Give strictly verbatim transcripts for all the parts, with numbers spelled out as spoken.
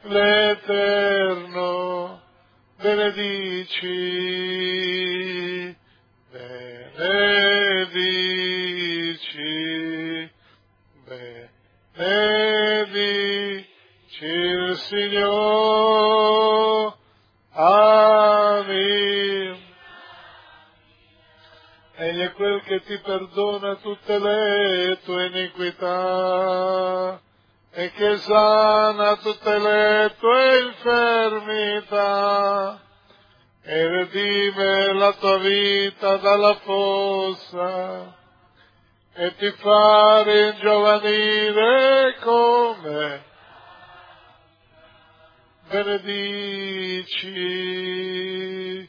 l'Eterno benedici, benedici, benedici il Signore. Amen. Egli è quel che ti perdona tutte le tue iniquità e che sana tutte le tue infermità e redime la tua vita dalla fossa e ti fa ringiovanire come benedici,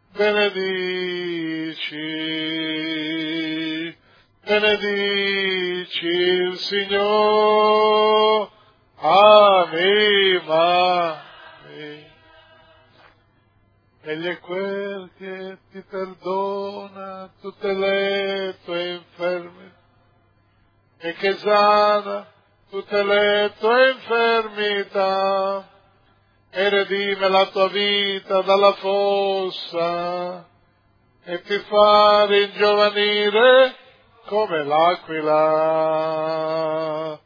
benedici, benedici il Signore. Amen. Amen. Egli è quel che ti perdona tutte le tue infermità e che sana tutte le tue infermità e redime la tua vita dalla fossa e ti fa ringiovanire come l'aquila.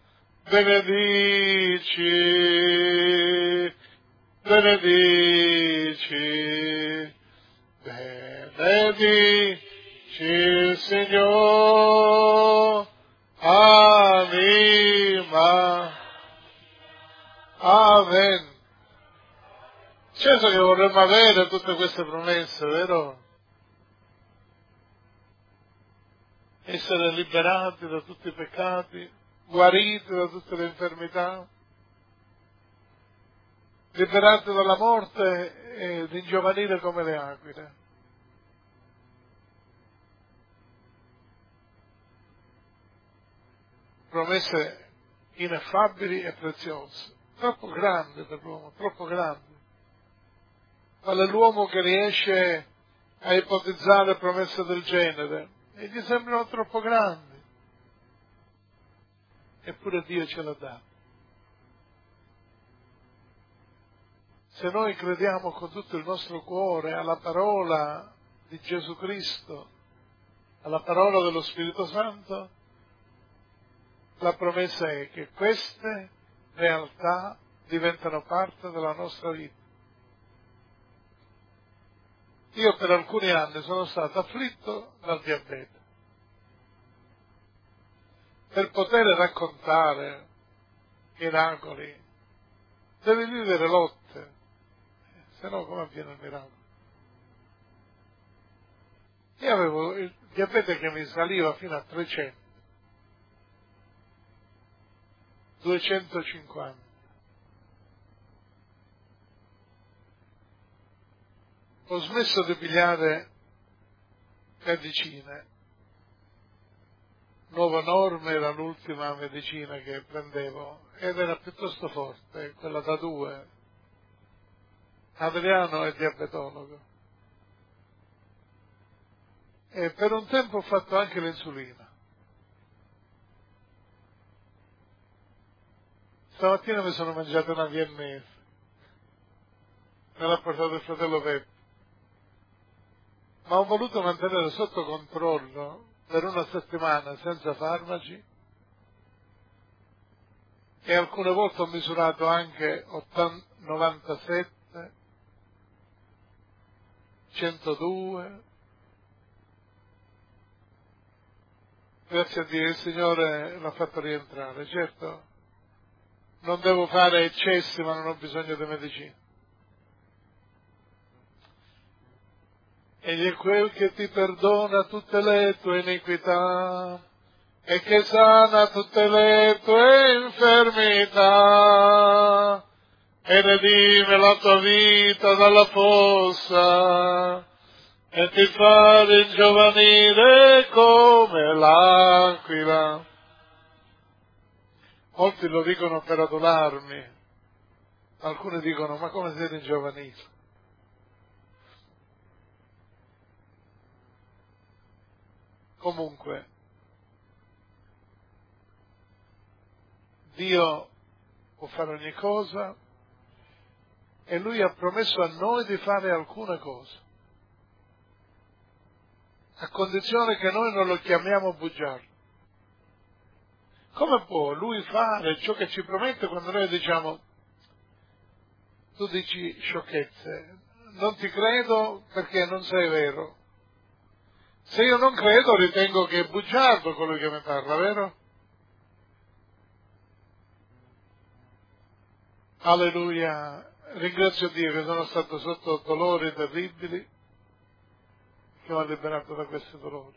Benedici, benedici, benedici il Signore. Amen. Amen. Certo che vorremmo avere tutte queste promesse, vero? Essere liberati da tutti i peccati, guariti da tutte le infermità, liberati dalla morte e ringiovanire come le aquile. Promesse ineffabili e preziose, troppo grandi per l'uomo, troppo grandi. Qual è l'uomo che riesce a ipotizzare promesse del genere? E gli sembrano troppo grandi. Eppure Dio ce l'ha dato. Se noi crediamo con tutto il nostro cuore alla parola di Gesù Cristo, alla parola dello Spirito Santo, la promessa è che queste realtà diventano parte della nostra vita. Io per alcuni anni sono stato afflitto dal diabete. Per poter raccontare miracoli devi vivere lotte, se no come avviene il miracolo? Io avevo il diabete che mi saliva fino a trecento, duecentocinquanta. Ho smesso di pigliare medicine. Nuova Norma era l'ultima medicina che prendevo ed era piuttosto forte, quella da due. Adriano è diabetologo. E per un tempo ho fatto anche l'insulina. Stamattina mi sono mangiato una viennese. Me l'ha portato il fratello Peppe. Ma ho voluto mantenere sotto controllo per una settimana senza farmaci e alcune volte ho misurato anche ottanta, novantasette, centodue. Grazie a Dio il Signore l'ha fatto rientrare. Certo, non devo fare eccessi, ma non ho bisogno di medicina. Egli è quel che ti perdona tutte le tue iniquità e che sana tutte le tue infermità e redime la tua vita dalla fossa e ti fa ringiovanire come l'aquila. Molti lo dicono per adularmi, alcuni dicono: ma come sei ringiovanito? Comunque, Dio può fare ogni cosa e Lui ha promesso a noi di fare alcune cose, a condizione che noi non lo chiamiamo bugiardo. Come può Lui fare ciò che ci promette quando noi diciamo, tu dici sciocchezze, non ti credo perché non sei vero. Se io non credo ritengo che è bugiardo colui che mi parla, vero? Alleluia, ringrazio Dio che sono stato sotto dolori terribili, che mi ha liberato da questi dolori.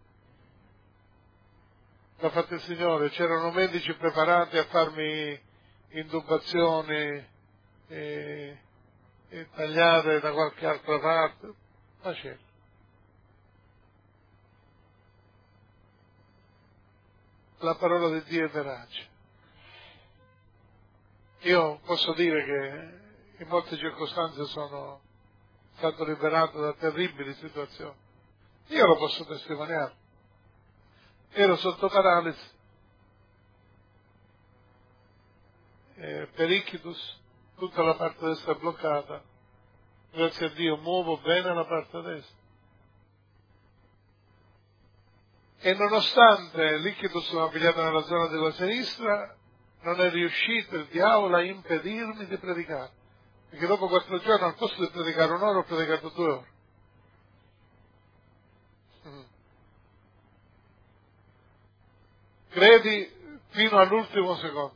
L'ha fatto il Signore, c'erano medici preparati a farmi intubazioni e, e tagliare da qualche altra parte, ma c'era. La parola di Dio è verace. Io posso dire che in molte circostanze sono stato liberato da terribili situazioni. Io lo posso testimoniare. Ero sotto paralisi, eh, perichitus, tutta la parte destra bloccata. Grazie a Dio muovo bene la parte destra. E nonostante l'icchitus mi ha pigliato nella zona della sinistra, non è riuscito il diavolo a impedirmi di predicare. Perché dopo quattro giorni, al posto di predicare un'ora, ho predicato due ore. Mm. Credi fino all'ultimo secondo.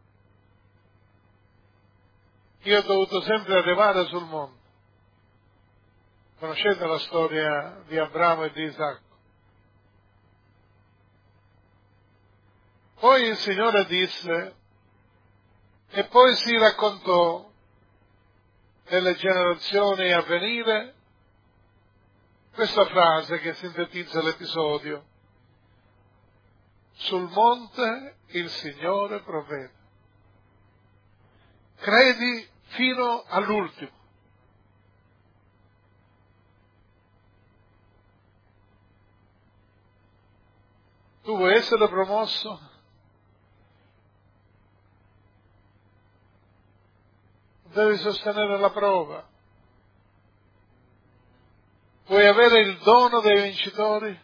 Io ho dovuto sempre arrivare sul monte. Conoscete la storia di Abramo e di Isacco? Poi il Signore disse, e poi si raccontò nelle generazioni a venire questa frase che sintetizza l'episodio: sul monte il Signore provvede. Credi fino all'ultimo. Tu vuoi essere promosso? Devi sostenere la prova. Vuoi avere il dono dei vincitori?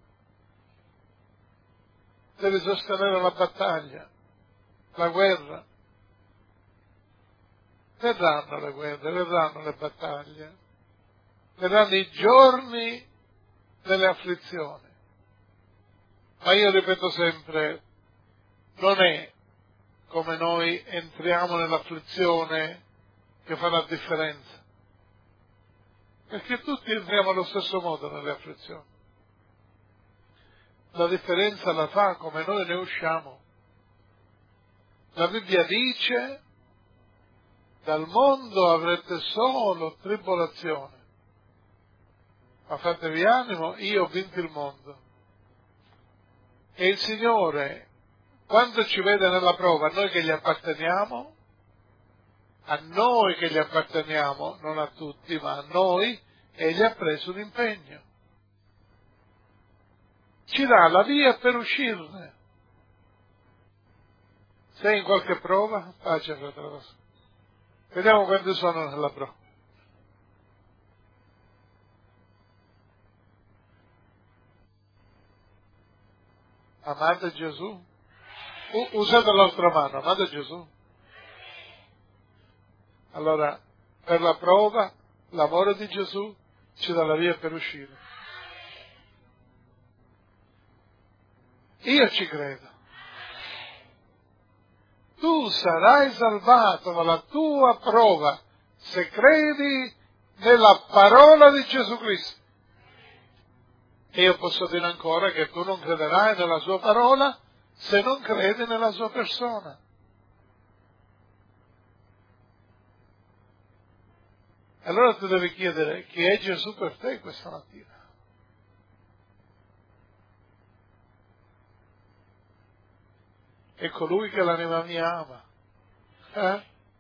Devi sostenere la battaglia, la guerra. Verranno le guerre, verranno le battaglie, verranno i giorni delle afflizioni. Ma io ripeto sempre, non è come noi entriamo nell'afflizione che fa la differenza, perché tutti entriamo allo stesso modo nelle afflizioni. La differenza la fa come noi ne usciamo. La Bibbia dice, dal mondo avrete solo tribolazione, ma fatevi animo, io ho vinto il mondo. E il Signore, quando ci vede nella prova, a noi che gli apparteniamo, a noi che gli apparteniamo, non a tutti, ma a noi, egli ha preso un impegno. Ci dà la via per uscirne. Sei in qualche prova? Pace, fratello. Vediamo quanti sono nella prova. Amate Gesù? U- usate l'altra mano, amate Gesù? Allora, per la prova, l'amore di Gesù ci dà la via per uscire. Io ci credo. Tu sarai salvato dalla tua prova se credi nella parola di Gesù Cristo. E io posso dire ancora che tu non crederai nella sua parola se non credi nella sua persona. Allora tu devi chiedere chi è Gesù per te questa mattina. È colui che l'anima mia ama. Eh?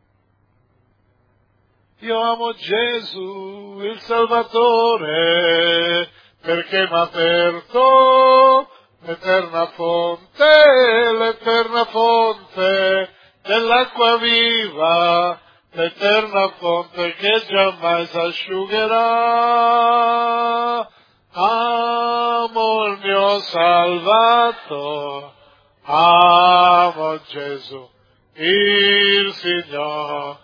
Io amo Gesù, il Salvatore, perché mi ha aperto l'eterna fonte, l'eterna fonte dell'acqua viva, l'eterna fonte che giammai s'asciugherà. Amo il mio Salvatore, amo Gesù, il Signore,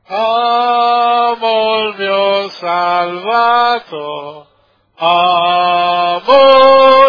amo il mio Salvatore, amo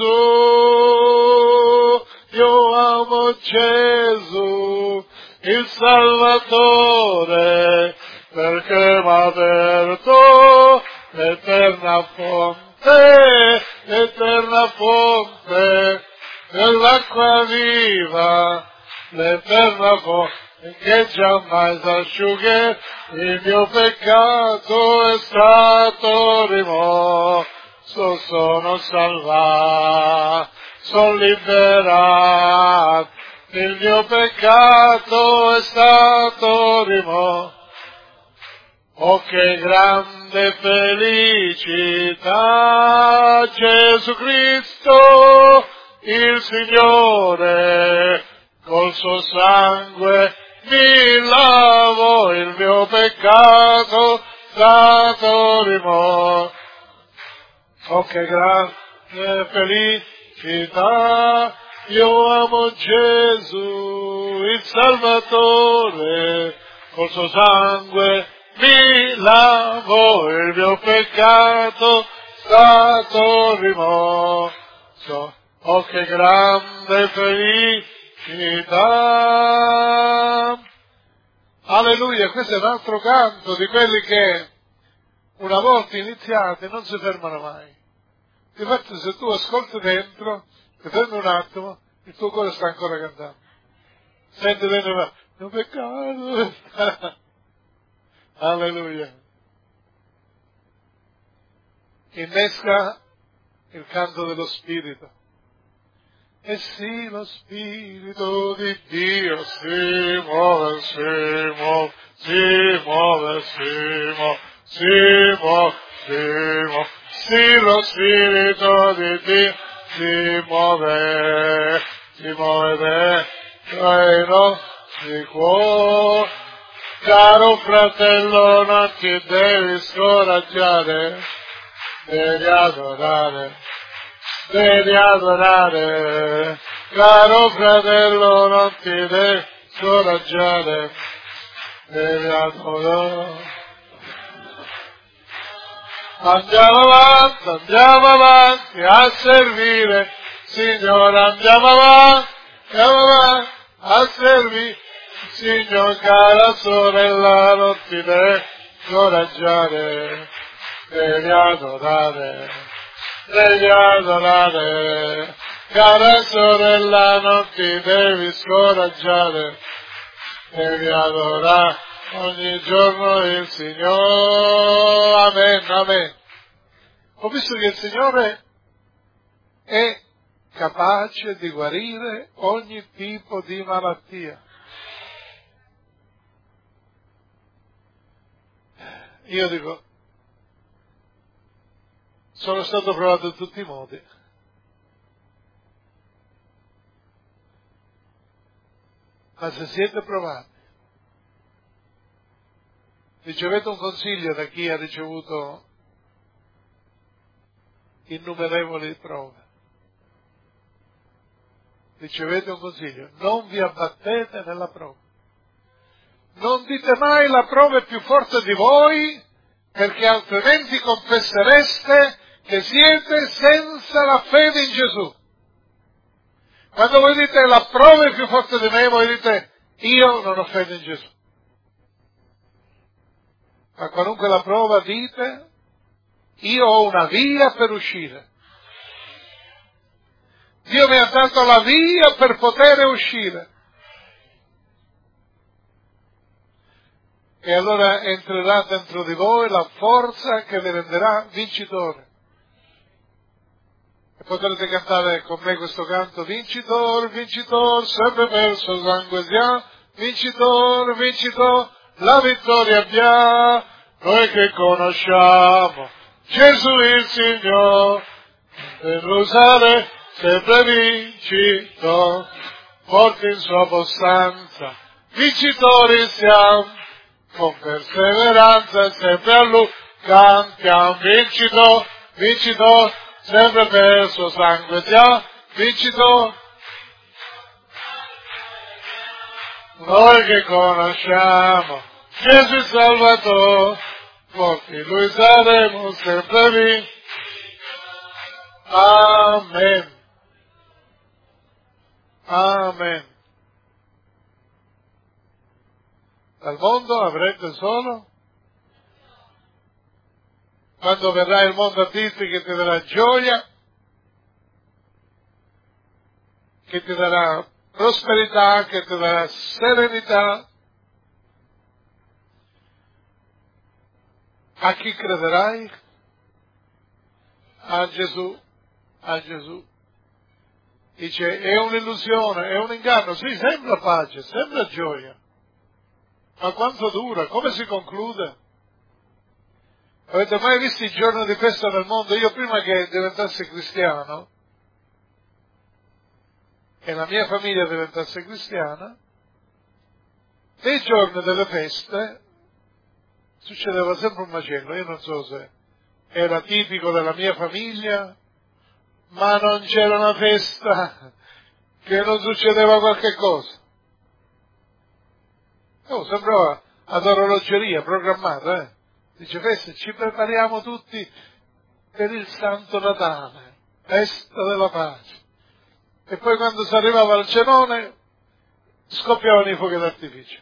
Gesù, io amo Gesù, il Salvatore, perché m'ha aperto l'eterna fonte, l'eterna fonte dell'acqua viva, l'eterna fonte che giammai s'asciugherà, il mio peccato è stato rimosso, sono salvato, sono liberato, il mio peccato è stato rimosso. Oh, che grande felicità, Gesù Cristo, il Signore, col suo sangue mi lavo, il mio peccato è stato rimosso. Oh, che grande felicità, io amo Gesù, il Salvatore, col suo sangue mi lavo, il mio peccato è stato rimosso. Oh, che grande felicità! Alleluia, questo è un altro canto di quelli che una volta iniziati non si fermano mai. Infatti, se tu ascolti dentro, ti fermi un attimo, il tuo cuore sta ancora cantando. Senti dentro, ma il peccato sta... Alleluia. Innesca il canto dello Spirito. E sì, lo Spirito di Dio si muove, si muove, si muove, si muove, si muove, si muove. Sì, lo Spirito di Dio si muove, si muove dentro i nostri cuori. Caro fratello, non ti devi scoraggiare, devi adorare, devi adorare. Caro fratello, non ti devi scoraggiare, devi adorare. Andiamo avanti, andiamo avanti a servire, Signore, andiamo avanti, andiamo avanti a servire. Signor, cara sorella, non ti devi scoraggiare, devi adorare, devi adorare. Cara sorella, non ti devi scoraggiare, devi adorare ogni giorno il Signore. Amen, amen. Ho visto che il Signore è capace di guarire ogni tipo di malattia. Io dico, sono stato provato in tutti i modi. Ma se siete provati, ricevete un consiglio da chi ha ricevuto innumerevoli prove. Ricevete un consiglio, non vi abbattete nella prova. Non dite mai la prova è più forte di voi, perché altrimenti confessereste che siete senza la fede in Gesù. Quando voi dite la prova è più forte di me, voi dite io non ho fede in Gesù. Ma qualunque la prova dite, io ho una via per uscire. Dio mi ha dato la via per poter uscire. E allora entrerà dentro di voi la forza che vi renderà vincitori. E potrete cantare con me questo canto: vincitor, vincitor, sempre perso sangue sia, vincitor, vincitor, la vittoria abbiamo, noi che conosciamo Gesù il Signore, per usare sempre vincitor, forti in sua possanza, vincitori siamo. con perseveranza sempre a Lui cantiamo, vincito, vincito, sempre per il suo sangue ti ha vincito. Noi che conosciamo Gesù il Salvatore, forti Lui saremo sempre lì. Amen. Amen. Dal mondo avrete solo quando verrà il mondo a dirti che ti darà gioia, che ti darà prosperità, che ti darà serenità. A chi crederai? A Gesù, a Gesù. Dice, è un'illusione, è un inganno. Sì, sembra pace, sembra gioia. Ma quanto dura? Come si conclude? Avete mai visto i giorni di festa nel mondo? Io prima che diventassi cristiano, e la mia famiglia diventasse cristiana, nei giorni delle feste succedeva sempre un macello. Io non so se era tipico della mia famiglia, ma non c'era una festa che non succedeva qualche cosa. Oh, sembrava ad orologeria programmata, eh? Dice, festa, ci prepariamo tutti per il Santo Natale, festa della pace. E poi quando si arrivava al cenone, scoppiavano i fuochi d'artificio.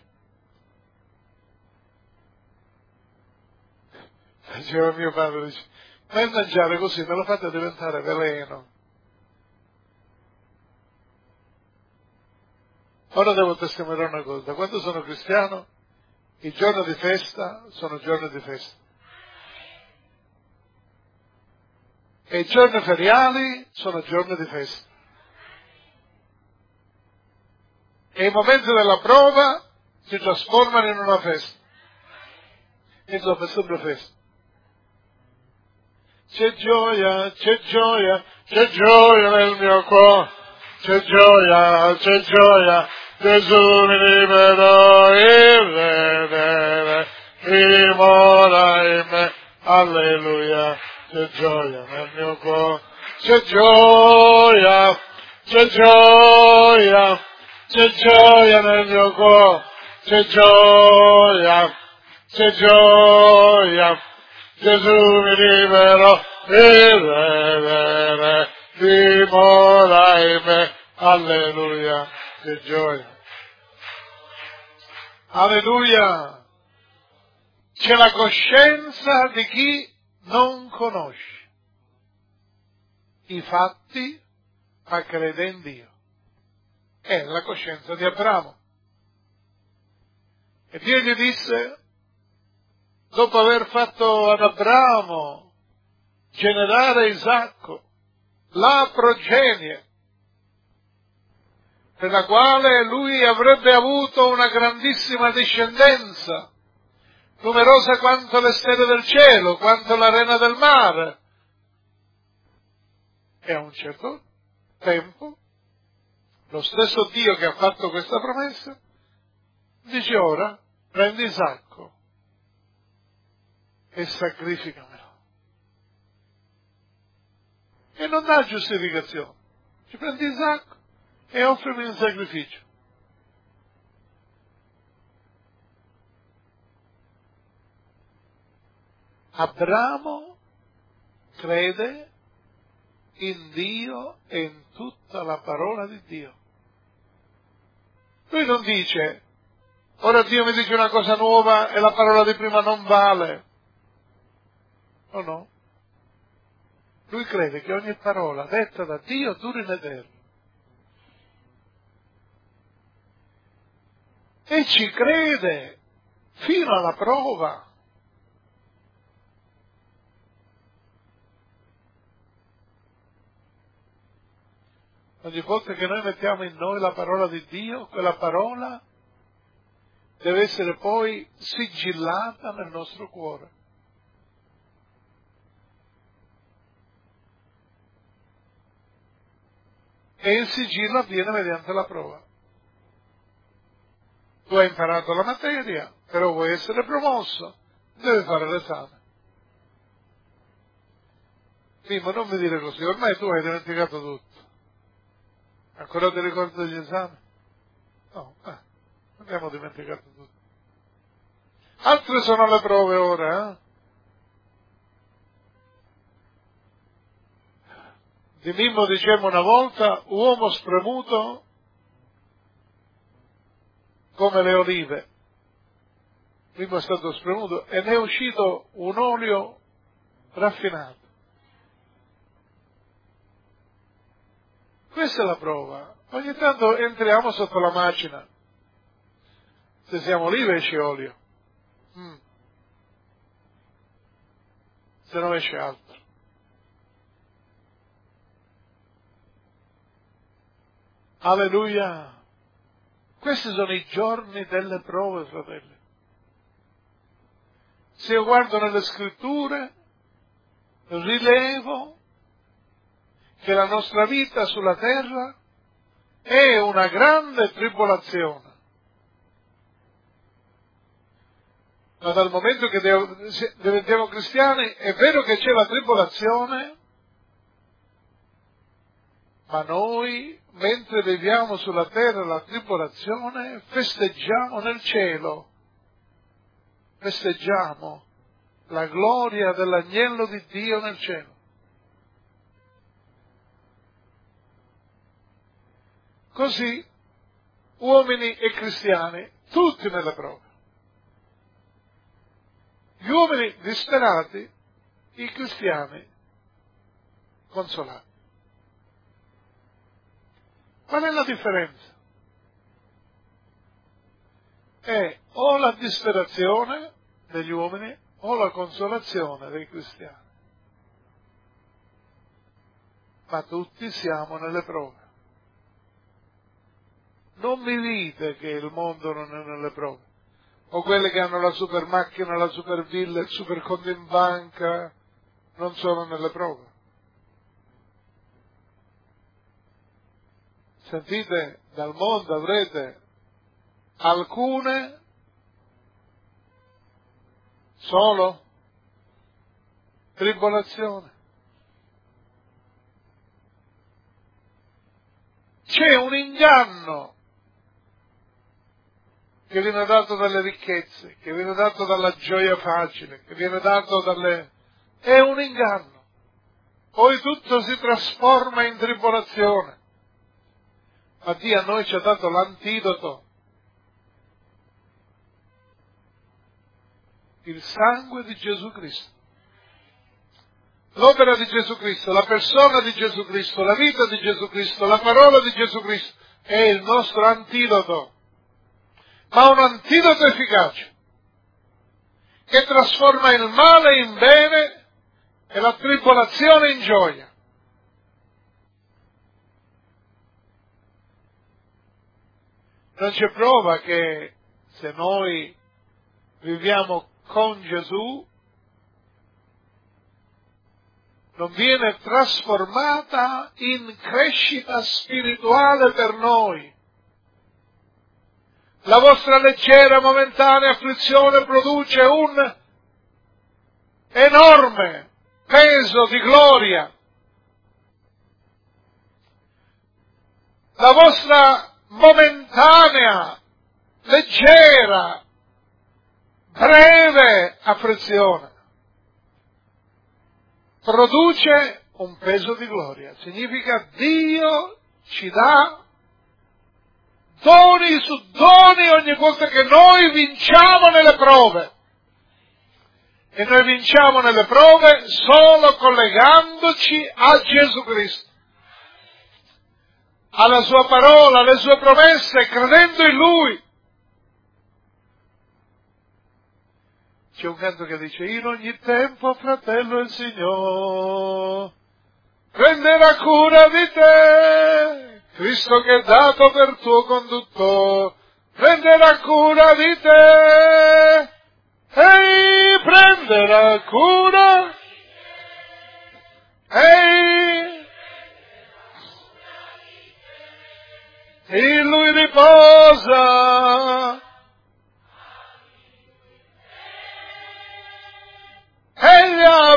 Diceva mio padre, dice, ma il mangiare così me lo fate diventare veleno. Ora devo testimoniare una cosa, quando sono cristiano, i giorni di festa sono giorni di festa. E i giorni feriali sono giorni di festa. E i momenti della prova si trasformano in una festa. Insomma, è sempre festa. C'è gioia, c'è gioia, c'è gioia nel mio cuore, c'è gioia, c'è gioia, Gesù mi liberò, il Re, dimora in me, alleluia, c'è gioia nel mio cuore, c'è gioia, c'è gioia, c'è gioia nel mio cuore, c'è gioia, c'è gioia, Gesù mi liberò, il Re, Re, dimora in me, alleluia, che gioia. Alleluia! C'è la coscienza di chi non conosce i fatti, ma crede in Dio. È la coscienza di Abramo. E Dio gli disse, dopo aver fatto ad Abramo generare Isacco, la progenie, per la quale lui avrebbe avuto una grandissima discendenza, numerosa quanto le stelle del cielo, quanto l'arena del mare. E a un certo tempo, lo stesso Dio che ha fatto questa promessa, dice ora, prendi Isacco e sacrificamelo. E non dà giustificazione. Ci prendi Isacco e offrimi un sacrificio. Abramo crede in Dio e in tutta la parola di Dio. Lui non dice, ora Dio mi dice una cosa nuova e la parola di prima non vale. No, no. Lui crede che ogni parola detta da Dio duri in eterno. E ci crede fino alla prova. Ogni volta che noi mettiamo in noi la parola di Dio, quella parola deve essere poi sigillata nel nostro cuore. E il sigillo avviene mediante la prova. Tu hai imparato la materia, però vuoi essere promosso, devi fare l'esame. Sì, ma non mi dire così, ormai tu hai dimenticato tutto. Ancora ti ricordi degli esami? No, eh, abbiamo dimenticato tutto. Altre sono le prove ora, eh? Di Mimmo dicemmo una volta, uomo spremuto come le olive. Mimmo è stato spremuto e ne è uscito un olio raffinato. Questa è la prova. Ogni tanto entriamo sotto la macina. Se siamo olive esce olio. Mm. Se no esce altro. Alleluia! Questi sono i giorni delle prove, fratelli. Se io guardo nelle scritture, rilevo che la nostra vita sulla terra è una grande tribolazione. Ma dal momento che diventiamo cristiani, è vero che c'è la tribolazione, ma noi, mentre viviamo sulla terra la tribolazione, festeggiamo nel cielo, festeggiamo la gloria dell'agnello di Dio nel cielo. Così, uomini e cristiani, tutti nelle prove. Gli uomini disperati, i cristiani consolati. Qual è la differenza? È o la disperazione degli uomini o la consolazione dei cristiani. Ma tutti siamo nelle prove. Non mi dite che il mondo non è nelle prove. O quelli che hanno la super macchina, la super villa, il super conto in banca, non sono nelle prove. Sentite, dal mondo avrete alcune solo tribolazione. C'è un inganno che viene dato dalle ricchezze, che viene dato dalla gioia facile, che viene dato dalle... è un inganno. Poi tutto si trasforma in tribolazione. Ma Dio a noi ci ha dato l'antidoto. Il sangue di Gesù Cristo. L'opera di Gesù Cristo, la persona di Gesù Cristo, la vita di Gesù Cristo, la parola di Gesù Cristo è il nostro antidoto. Ma un antidoto efficace, che trasforma il male in bene e la tribolazione in gioia. Non c'è prova che se noi viviamo con Gesù, non viene trasformata in crescita spirituale per noi. La vostra leggera, momentanea afflizione produce un enorme peso di gloria. La vostra momentanea, leggera, breve afflizione produce un peso di gloria. Significa Dio ci dà doni su doni ogni volta che noi vinciamo nelle prove. E noi vinciamo nelle prove solo collegandoci a Gesù Cristo, alla sua parola, alle sue promesse, credendo in Lui. C'è un canto che dice: in ogni tempo, fratello, il Signore prenderà cura di te, Cristo che è dato per tuo conduttore, prenderà cura di te, ehi, prenderà cura, ehi, in Lui riposa,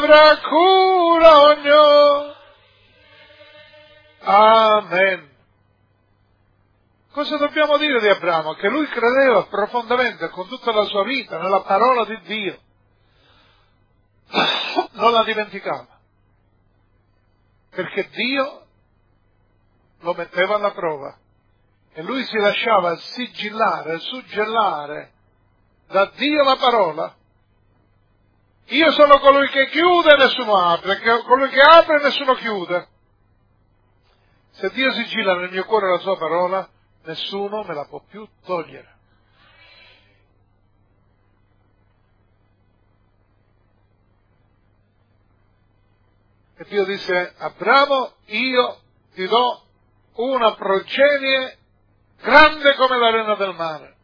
avrà cura ognuno. Amen. Cosa dobbiamo dire di Abramo? Che lui credeva profondamente con tutta la sua vita nella parola di Dio. Non la dimenticava. Perché Dio lo metteva alla prova. E lui si lasciava sigillare, suggellare da Dio la parola. Io sono colui che chiude e nessuno apre, colui che apre e nessuno chiude. Se Dio sigilla nel mio cuore la sua parola, nessuno me la può più togliere. E Dio disse: Abramo, io ti do una progenie grande come l'arena del mare.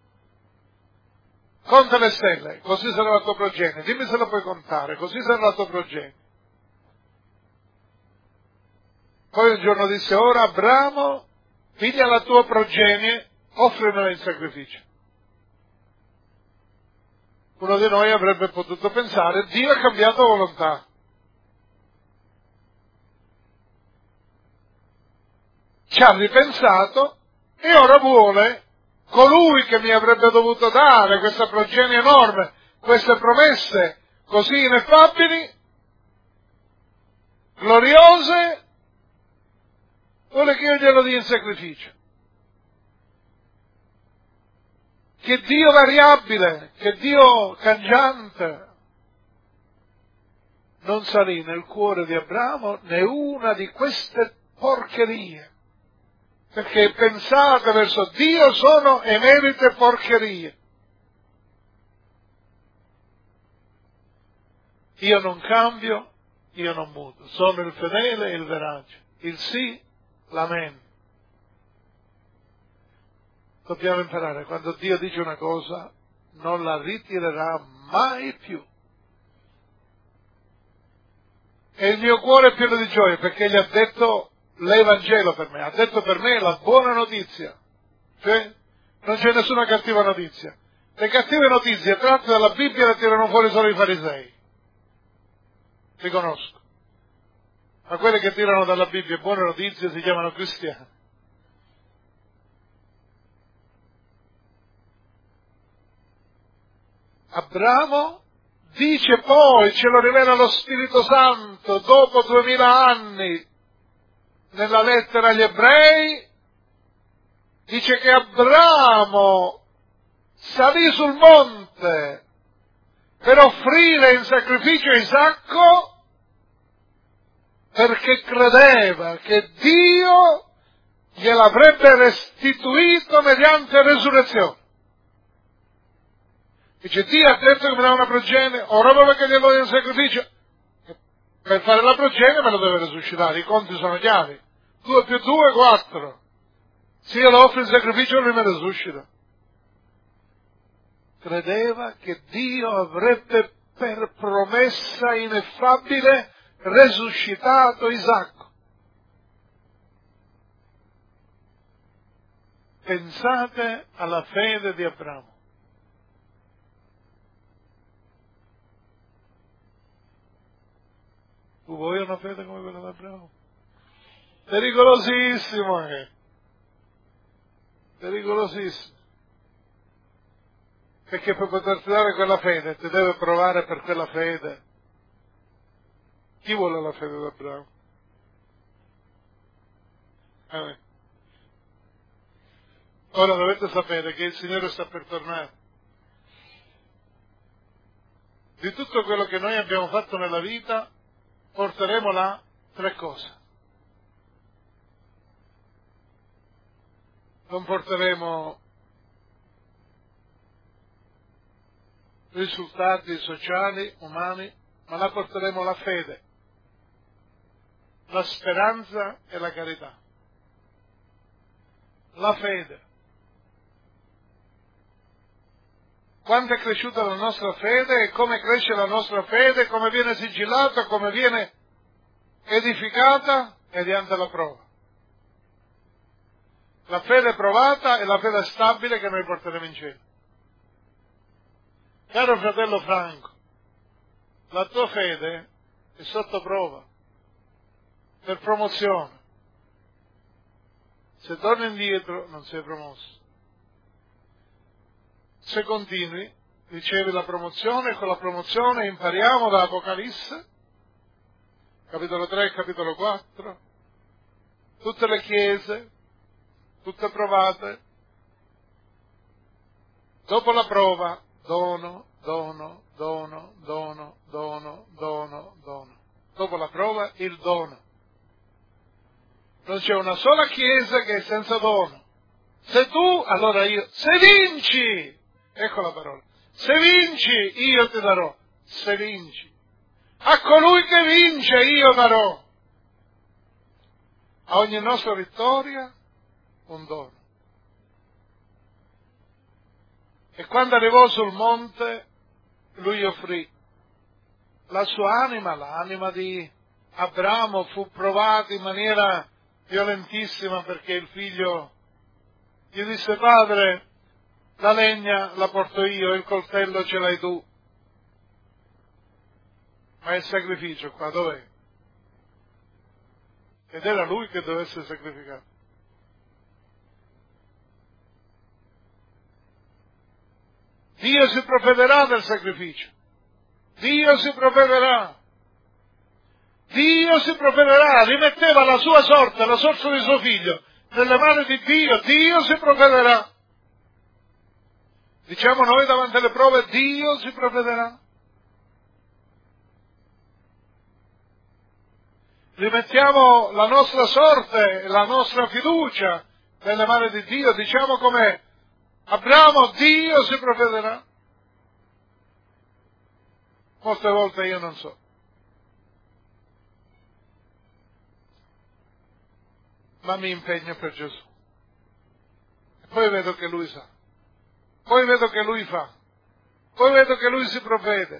Conta le stelle, così sarà la tua progenie. Dimmi se la puoi contare, così sarà la tua progenie. Poi un giorno disse: ora Abramo, piglia la tua progenie, offrimela in sacrificio. Uno di noi avrebbe potuto pensare: Dio ha cambiato volontà. Ci ha ripensato e ora vuole colui che mi avrebbe dovuto dare questa progenie enorme, queste promesse così ineffabili, gloriose, vuole che io glielo dia in sacrificio. Che Dio variabile, che Dio cangiante, non salì nel cuore di Abramo né una di queste porcherie. Perché pensate verso Dio sono emerite porcherie. Io non cambio, io non muto. Sono il fedele e il verace. Il sì, l'amen. Dobbiamo imparare, quando Dio dice una cosa, non la ritirerà mai più. E il mio cuore è pieno di gioia, perché gli ha detto l'Evangelo per me, ha detto per me la buona notizia. Cioè, non c'è nessuna cattiva notizia. Le cattive notizie tratte dalla Bibbia le tirano fuori solo i farisei. Li conosco. Ma quelle che tirano dalla Bibbia buone notizie si chiamano cristiani. Abramo dice poi, ce lo rivela lo Spirito Santo, dopo duemila anni, nella lettera agli Ebrei, dice che Abramo salì sul monte per offrire in sacrificio Isacco perché credeva che Dio gliel'avrebbe restituito mediante resurrezione. Dice: Dio ha detto che mi dà una progenie, ora vuole che glielo dia in sacrificio. Per fare la progenie me lo deve risuscitare, i conti sono chiari. Due più due, quattro. Se io lo offro in sacrificio, lui mi risuscita. Credeva che Dio avrebbe per promessa ineffabile risuscitato Isacco. Pensate alla fede di Abramo. Tu vuoi una fede come quella di Abramo? Pericolosissimo è. Pericolosissimo. Perché per poterti dare quella fede ti deve provare per quella fede. Chi vuole la fede di Abramo? Eh. Ora dovete sapere che il Signore sta per tornare. Di tutto quello che noi abbiamo fatto nella vita, porteremo là tre cose. Non porteremo risultati sociali, umani, ma là porteremo la fede, la speranza e la carità. La fede. Quanto è cresciuta la nostra fede e come cresce la nostra fede, come viene sigillata, come viene edificata mediante la prova. La fede provata è la fede stabile che noi porteremo in cielo. Caro fratello Franco, la tua fede è sotto prova, per promozione. Se torni indietro non sei promosso. Se continui, ricevi la promozione, e con la promozione impariamo da Apocalisse, capitolo tre e capitolo quattro, tutte le chiese, tutte provate, dopo la prova, dono, dono, dono, dono, dono, dono, dono. Dopo la prova, il dono. Non c'è una sola chiesa che è senza dono. Se tu, allora io, se vinci, ecco la parola, se vinci io ti darò, se vinci. A colui che vince io darò. A ogni nostra vittoria un dono. E quando arrivò sul monte, lui offrì la sua anima, l'anima di Abramo fu provata in maniera violentissima perché il figlio gli disse: padre, la legna la porto io, il coltello ce l'hai tu, ma il sacrificio qua dov'è? Ed era lui che doveva essere sacrificato. Dio si provvederà del sacrificio. Dio si provvederà. Dio si provvederà. Rimetteva la sua sorte, la sorte di suo figlio, nelle mani di Dio. Dio si provvederà. Diciamo noi davanti alle prove, Dio si provvederà. Rimettiamo la nostra sorte, la nostra fiducia nelle mani di Dio. Diciamo come Abramo, Dio si provvederà. Molte volte io non so. Ma mi impegno per Gesù. E poi vedo che Lui sa. Poi vedo che Lui fa. Poi vedo che Lui si provvede.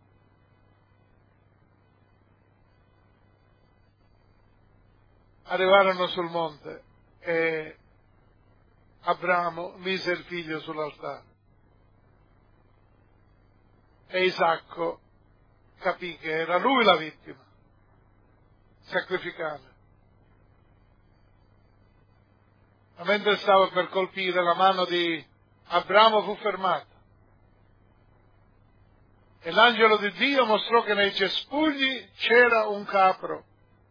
Arrivarono sul monte e Abramo mise il figlio sull'altare. E Isacco capì che era lui la vittima, sacrificata. Ma mentre stava per colpire, la mano di Abramo fu fermata. E l'angelo di Dio mostrò che nei cespugli c'era un capro.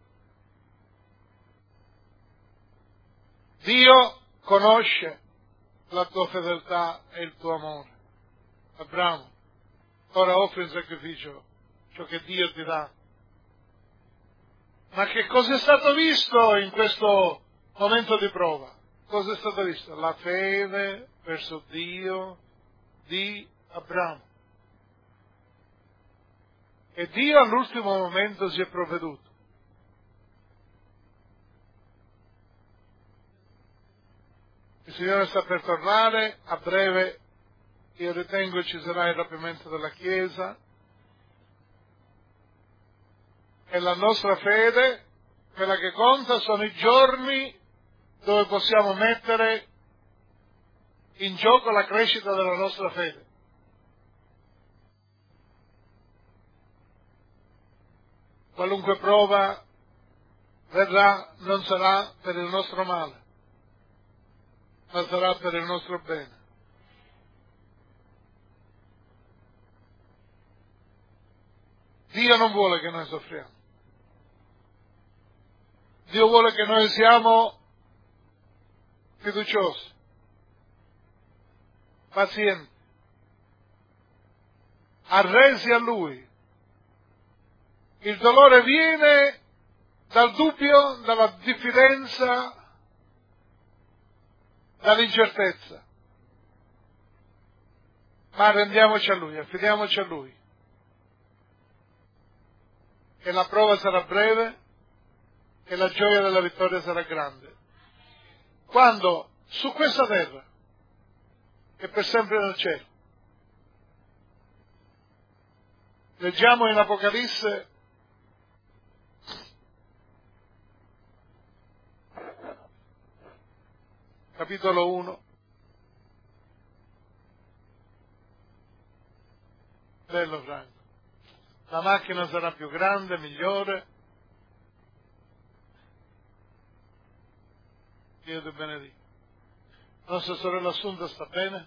Dio conosce la tua fedeltà e il tuo amore. Abramo, ora offri in sacrificio ciò che Dio ti dà. Ma che cosa è stato visto in questo momento di prova? Cosa è stato visto? La fede verso Dio di Abramo. E Dio all'ultimo momento si è provveduto. Il Signore sta per tornare, a breve io ritengo ci sarà il rapimento della Chiesa e la nostra fede, quella che conta, sono i giorni dove possiamo mettere in gioco la crescita della nostra fede. Qualunque prova verrà non sarà per il nostro male, ma sarà per il nostro bene. Dio non vuole che noi soffriamo. Dio vuole che noi siamo fiduciosi, pazienti, arresi a Lui. Il dolore viene dal dubbio, dalla diffidenza, dall'incertezza. Ma arrendiamoci a Lui, affidiamoci a Lui. E la prova sarà breve e la gioia della vittoria sarà grande. Quando su questa terra e per sempre nel cielo leggiamo in Apocalisse capitolo uno, bello Franco, la macchina sarà più grande, migliore. Dio ti benedica. Nostra sorella Assunta sta bene?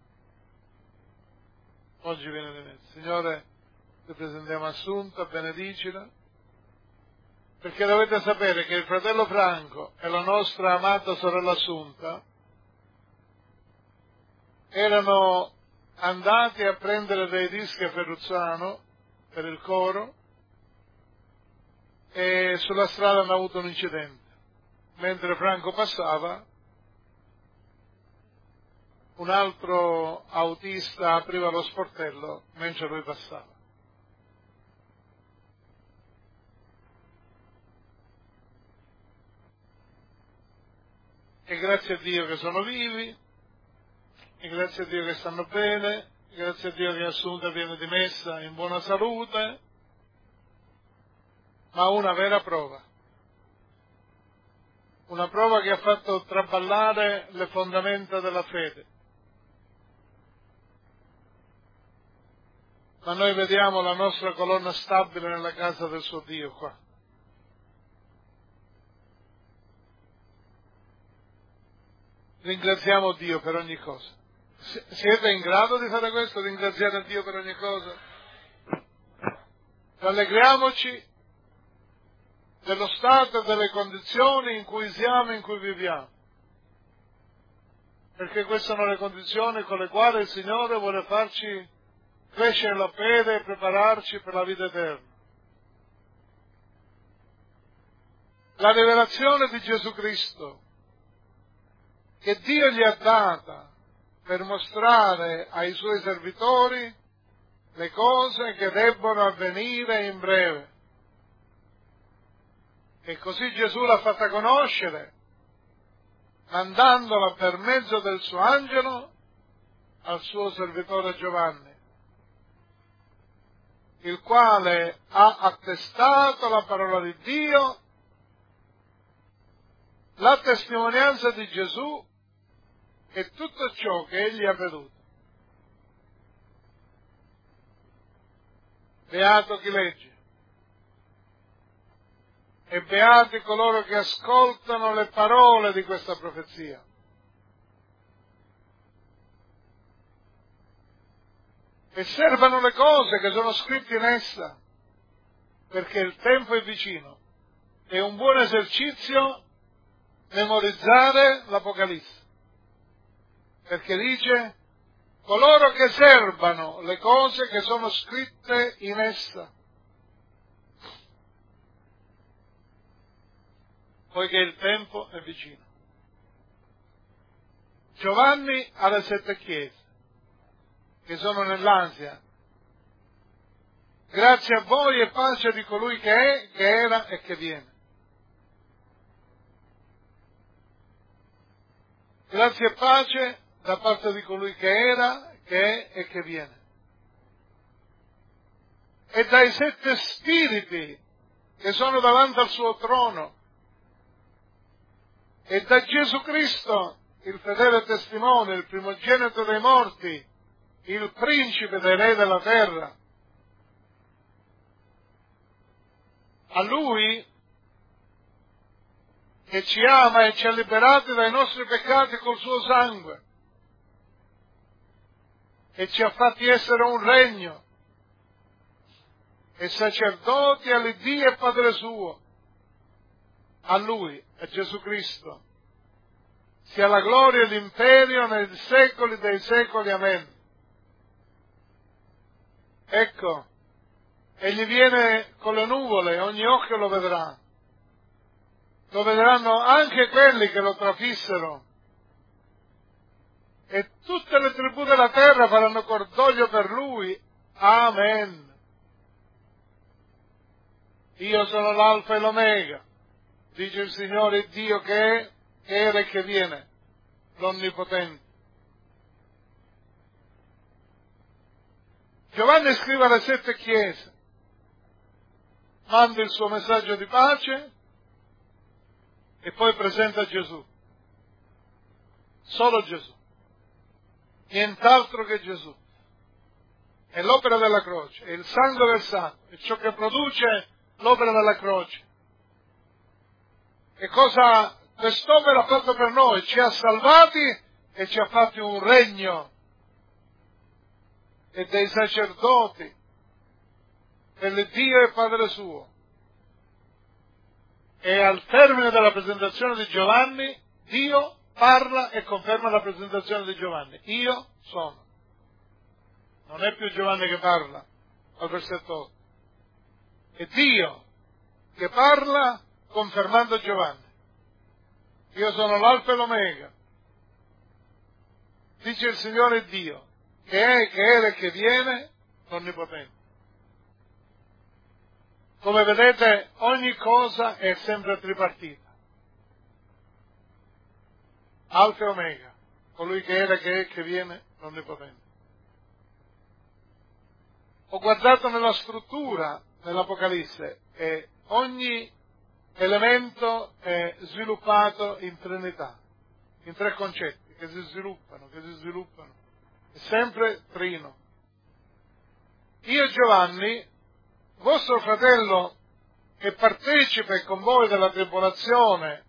Oggi viene di me. Signore, ti presentiamo Assunta, benedicila, perché dovete sapere che il fratello Franco e la nostra amata sorella Assunta erano andati a prendere dei dischi a Ferruzzano per il coro e sulla strada hanno avuto un incidente. Mentre Franco passava, un altro autista apriva lo sportello mentre lui passava. E grazie a Dio che sono vivi, e grazie a Dio che stanno bene, e grazie a Dio che Assunta viene dimessa in buona salute, ma una vera prova. Una prova che ha fatto traballare le fondamenta della fede. Ma noi vediamo la nostra colonna stabile nella casa del suo Dio qua. Ringraziamo Dio per ogni cosa. Siete in grado di fare questo? Ringraziare Dio per ogni cosa? Rallegriamoci dello stato e delle condizioni in cui siamo e in cui viviamo. Perché queste sono le condizioni con le quali il Signore vuole farci crescere la fede e prepararci per la vita eterna. La rivelazione di Gesù Cristo che Dio gli ha data per mostrare ai suoi servitori le cose che debbono avvenire in breve. E così Gesù l'ha fatta conoscere, mandandola per mezzo del suo angelo al suo servitore Giovanni, il quale ha attestato la parola di Dio, la testimonianza di Gesù e tutto ciò che egli ha veduto. Beato chi legge, e beati coloro che ascoltano le parole di questa profezia. E servano le cose che sono scritte in essa, perché il tempo è vicino. È un buon esercizio memorizzare l'Apocalisse, perché dice coloro che servano le cose che sono scritte in essa, poiché il tempo è vicino. Giovanni ha le sette chiese, che sono nell'Asia. Grazie a voi e pace di colui che è, che era e che viene. Grazie e pace da parte di colui che era, che è e che viene. E dai sette spiriti che sono davanti al suo trono, e da Gesù Cristo, il fedele testimone, il primogenito dei morti, il principe dei re della terra. A Lui che ci ama e ci ha liberati dai nostri peccati col suo sangue e ci ha fatti essere un regno e sacerdoti all'Iddio e Padre suo. A Lui, a Gesù Cristo, sia la gloria e l'imperio nei secoli dei secoli. Amen. Ecco, egli viene con le nuvole, ogni occhio lo vedrà. Lo vedranno anche quelli che lo trafissero. E tutte le tribù della terra faranno cordoglio per lui. Amen. Io sono l'Alfa e l'Omega, dice il Signore Dio che è, che era e che viene, l'Onnipotente. Giovanni scrive alle sette chiese, manda il suo messaggio di pace e poi presenta Gesù. Solo Gesù. Nient'altro che Gesù. è l'opera della croce, è il sangue versato, è ciò che produce l'opera della croce. Che cosa quest'opera ha fatto per noi? Ci ha salvati e ci ha fatti un regno e dei sacerdoti per Dio e Padre suo. E al termine della presentazione di Giovanni, Dio parla e conferma la presentazione di Giovanni. Io sono. Non è più Giovanni che parla, al versetto otto. È Dio che parla confermando Giovanni. Io sono l'Alfa e l'Omega. Dice il Signore Dio, che è, che era e che viene, l'Onnipotente. Come vedete, ogni cosa è sempre tripartita. Alfa e Omega, colui che era, che è, che viene, l'Onnipotente. Ho guardato nella struttura dell'Apocalisse e ogni elemento è sviluppato in Trinità, in tre concetti che si sviluppano, che si sviluppano. È sempre trino. Io, Giovanni, vostro fratello, che partecipe con voi della tribolazione,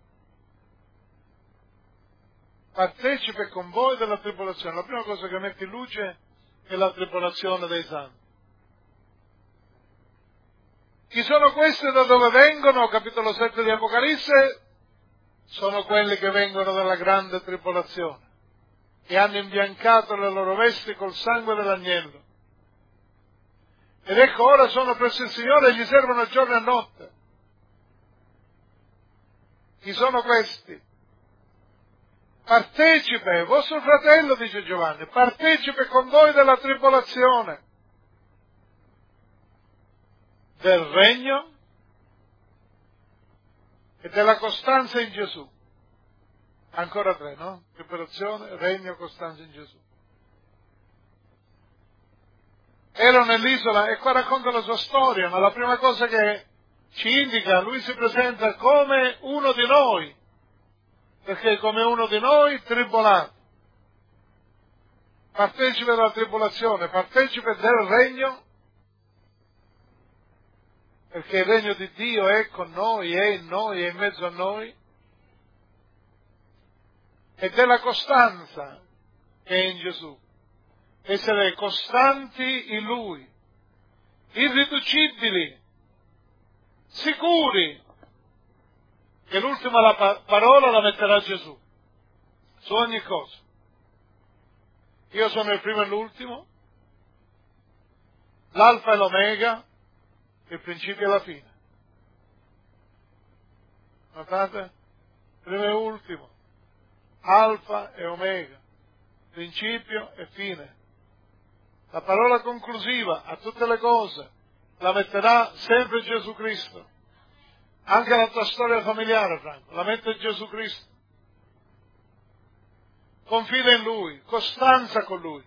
partecipe con voi della tribolazione. La prima cosa che mette in luce è la tribolazione dei santi. Chi sono questi e da dove vengono? Capitolo sette di Apocalisse, sono quelli che vengono dalla grande tribolazione e hanno imbiancato le loro vesti col sangue dell'agnello. Ed ecco, ora sono presso il Signore e gli servono giorno e notte. Chi sono questi? Partecipe, vostro fratello, dice Giovanni, partecipe con voi della tribolazione, del regno e della costanza in Gesù. Ancora tre, no? Tribolazione, regno, costanza in Gesù. Ero nell'isola e qua racconta la sua storia, ma la prima cosa che ci indica, lui si presenta come uno di noi, perché come uno di noi tribolato, partecipe della tribolazione, partecipe del regno, perché il regno di Dio è con noi, è in noi, è in mezzo a noi, e della costanza che è in Gesù. Essere costanti in Lui, irriducibili, sicuri che l'ultima la pa- parola la metterà Gesù su ogni cosa. Io sono il primo e l'ultimo, l'alfa e l'omega, il principio e la fine. Notate? Primo e ultimo, alfa e omega, principio e fine. La parola conclusiva a tutte le cose la metterà sempre Gesù Cristo. Anche la tua storia familiare, Franco, la mette Gesù Cristo. Confida in Lui, costanza con Lui.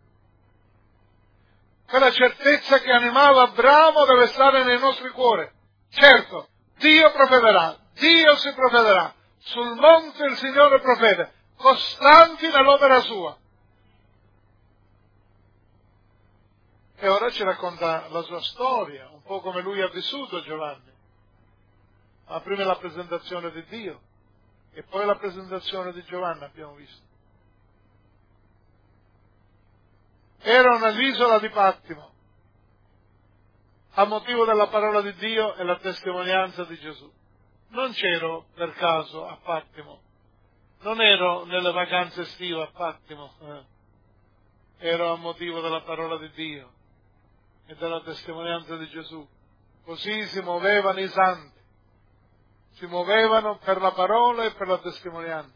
Quella certezza che animava Abramo deve stare nei nostri cuori. Certo, Dio provvederà, Dio si provvederà. Sul monte il Signore provvede, costanti nell'opera sua. E ora ci racconta la sua storia, un po' come lui ha vissuto Giovanni. Ma prima la presentazione di Dio e poi la presentazione di Giovanni abbiamo visto. Erano nell'isola di Pattimo a motivo della parola di Dio e la testimonianza di Gesù. Non c'ero per caso a Pattimo, non ero nelle vacanze estive a Pattimo, eh. ero a motivo della parola di Dio e della testimonianza di Gesù. Così si muovevano i santi, si muovevano per la parola e per la testimonianza.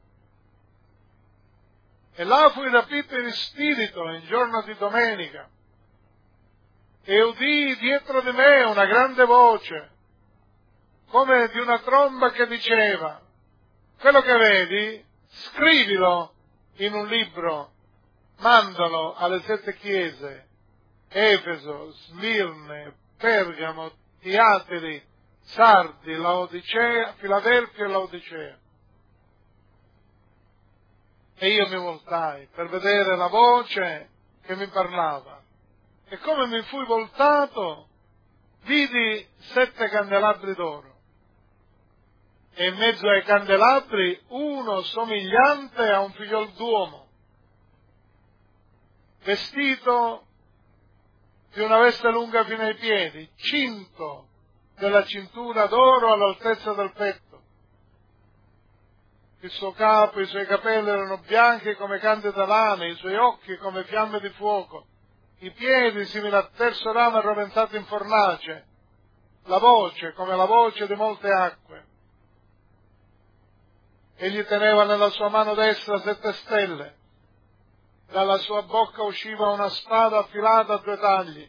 E là fui rapito in spirito in giorno di domenica e udii dietro di me una grande voce, come di una tromba che diceva: quello che vedi, scrivilo in un libro, mandalo alle sette chiese, Efeso, Smirne, Pergamo, Tiatiri, Sardi, Laodicea, Filadelfia e Laodicea. E io mi voltai per vedere la voce che mi parlava. E come mi fui voltato, vidi sette candelabri d'oro, e in mezzo ai candelabri uno somigliante a un figliol d'uomo, vestito di una veste lunga fino ai piedi, cinto della cintura d'oro all'altezza del petto. Il suo capo, i suoi capelli erano bianchi come candida lana, i suoi occhi come fiamme di fuoco, i piedi simili a terzo ramo arroventato in fornace, la voce come la voce di molte acque. Egli teneva nella sua mano destra sette stelle, dalla sua bocca usciva una spada affilata a due tagli.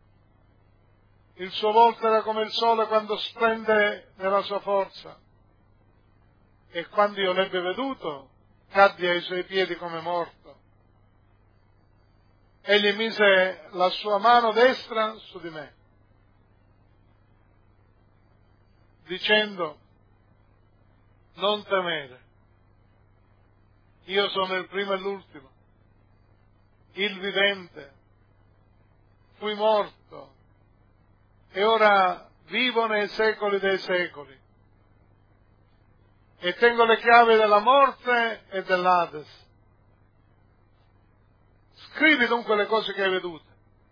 Il suo volto era come il sole quando splende nella sua forza. E quando io l'ebbi veduto, caddi ai suoi piedi come morto. Egli mise la sua mano destra su di me, dicendo: non temere, io sono il primo e l'ultimo, il vivente, fui morto, e ora vivo nei secoli dei secoli, e tengo le chiavi della morte e dell'Ades. Scrivi dunque le cose che hai vedute,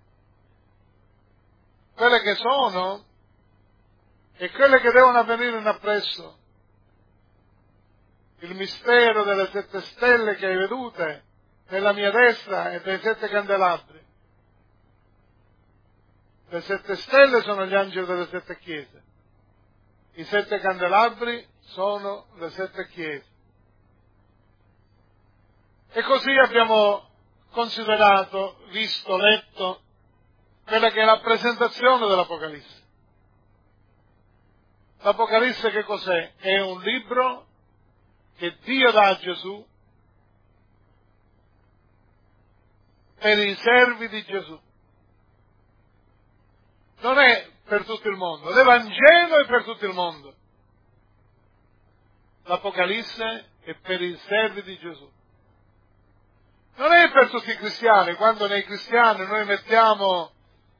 quelle che sono e quelle che devono avvenire in appresso. Il mistero delle sette stelle che hai vedute nella mia destra e dei sette candelabri. Le sette stelle sono gli angeli delle sette chiese. I sette candelabri sono le sette chiese. E così abbiamo considerato, visto, letto quella che è la presentazione dell'Apocalisse. L'Apocalisse che cos'è? È un libro che Dio dà a Gesù per i servi di Gesù. Non è per tutto il mondo, l'Evangelo è per tutto il mondo. L'Apocalisse è per i servi di Gesù. Non è per tutti i cristiani, quando nei cristiani noi mettiamo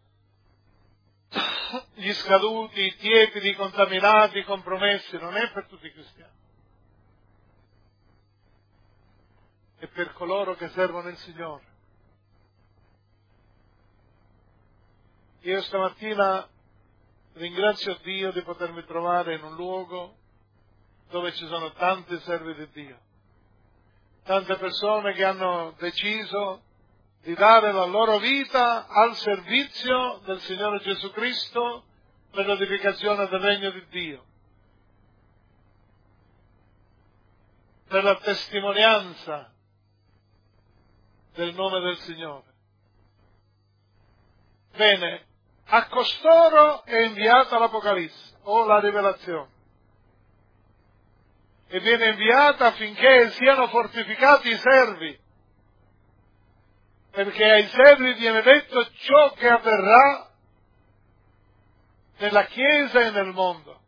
gli scaduti, i tiepidi, i contaminati, i compromessi, non è per tutti i cristiani. È per coloro che servono il Signore. Io stamattina ringrazio Dio di potermi trovare in un luogo dove ci sono tanti servi di Dio, tante persone che hanno deciso di dare la loro vita al servizio del Signore Gesù Cristo per l'edificazione del regno di Dio, per la testimonianza del nome del Signore. Bene, a costoro è inviata l'Apocalisse o la rivelazione, e viene inviata affinché siano fortificati i servi, perché ai servi viene detto ciò che avverrà nella Chiesa e nel mondo.